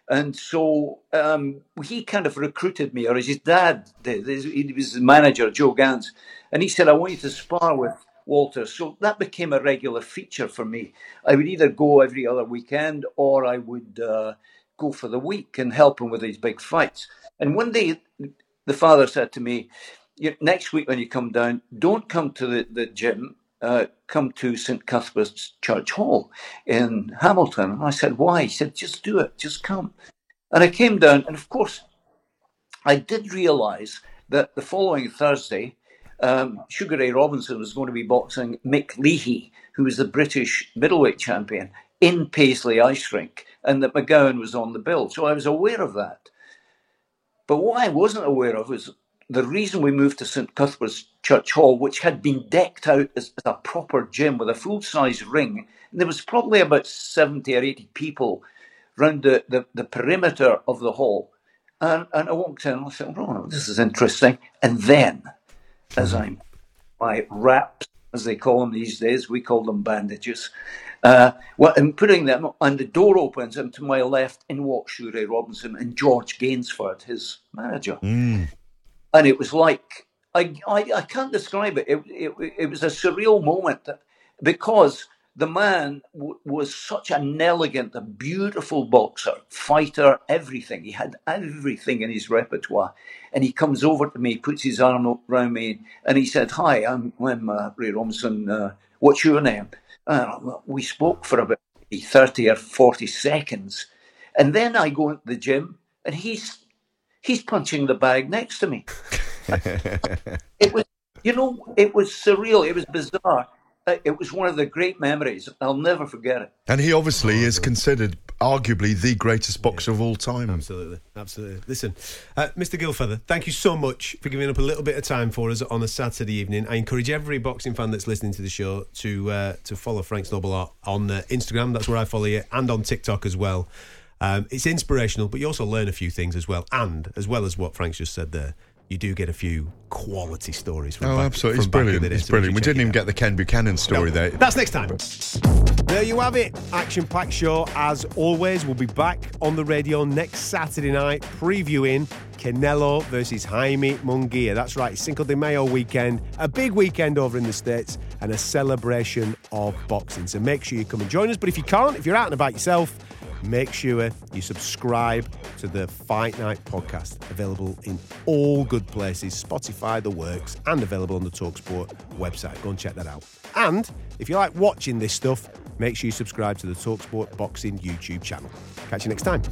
And so he kind of recruited me, or his dad did. He was the manager, Joe Gans. And he said, I want you to spar with Walter. So that became a regular feature for me. I would either go every other weekend or I would go for the week and help him with these big fights. And one day, the father said to me, next week when you come down, don't come to the gym. Come to St. Cuthbert's Church Hall in Hamilton. And I said, why? He said, just do it, just come. And I came down, and of course, I did realise that the following Thursday, Sugar Ray Robinson was going to be boxing Mick Leahy, who was the British middleweight champion, in Paisley Ice Rink, and that McGowan was on the bill. So I was aware of that. But what I wasn't aware of was the reason we moved to St. Cuthbert's Church Hall, which had been decked out as a proper gym with a full-size ring. And there was probably about 70 or 80 people round the perimeter of the hall. And I walked in and I said, oh, this is interesting. And then, as my wraps, as they call them these days, we call them bandages, and putting them, and the door opens, and to my left in walks Sugar Ray Robinson and George Gainsford, his manager. And it was like, I can't describe it. It was a surreal moment because the man was such an elegant, a beautiful boxer, fighter, everything. He had everything in his repertoire. And he comes over to me, puts his arm around me, and he said, hi, I'm Ray Robinson. What's your name? We spoke for about 30 or 40 seconds. And then I go into the gym, and he's punching the bag next to me. It was surreal. It was bizarre. It was one of the great memories. I'll never forget it. And he obviously is considered arguably the greatest boxer of all time. Absolutely. Listen, Mr. Gilfeather, thank you so much for giving up a little bit of time for us on a Saturday evening. I encourage every boxing fan that's listening to the show to follow Frank Snobble on Instagram. That's where I follow you, and on TikTok as well. It's inspirational, but you also learn a few things as well. And as well as what Frank's just said there, you do get a few quality stories from absolutely. It's back in brilliant. the day. It's brilliant. We didn't even get the Ken Buchanan story there. That's next time. There you have it. Action-packed show as always. We'll be back on the radio next Saturday night previewing Canelo versus Jaime Munguia. That's right, Cinco de Mayo weekend. A big weekend over in the States and a celebration of boxing. So make sure you come and join us. But if you can't, if you're out and about yourself, make sure you subscribe to the Fight Night podcast, available in all good places, Spotify, the works, and available on the TalkSport website. Go and check that out. And if you like watching this stuff, make sure you subscribe to the TalkSport Boxing YouTube channel. Catch you next time.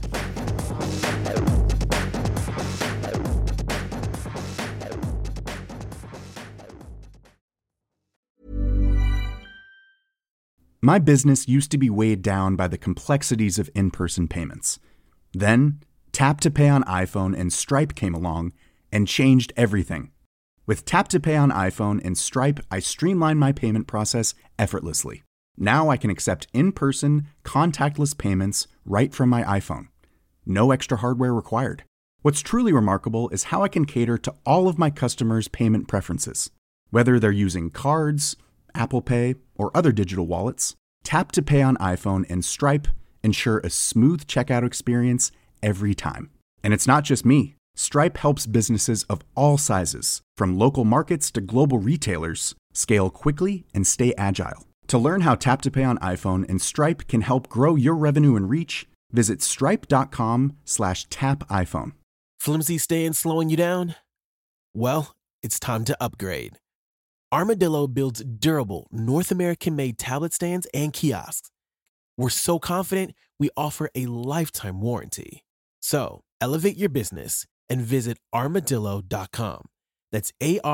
My business used to be weighed down by the complexities of in-person payments. Then, Tap to Pay on iPhone and Stripe came along and changed everything. With Tap to Pay on iPhone and Stripe, I streamlined my payment process effortlessly. Now I can accept in-person, contactless payments right from my iPhone. No extra hardware required. What's truly remarkable is how I can cater to all of my customers' payment preferences. Whether they're using cards, Apple Pay, or other digital wallets, Tap to Pay on iPhone and Stripe ensure a smooth checkout experience every time. And it's not just me. Stripe helps businesses of all sizes, from local markets to global retailers, scale quickly and stay agile. To learn how Tap to Pay on iPhone and Stripe can help grow your revenue and reach, visit stripe.com/tapiphone. Flimsy staying slowing you down? Well, it's time to upgrade. Armadillo builds durable, North American-made tablet stands and kiosks. We're so confident, we offer a lifetime warranty. So, elevate your business and visit armadillo.com. That's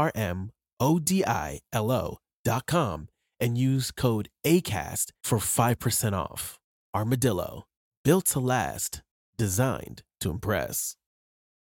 ARMODILO.com and use code ACAST for 5% off. Armadillo, built to last, designed to impress.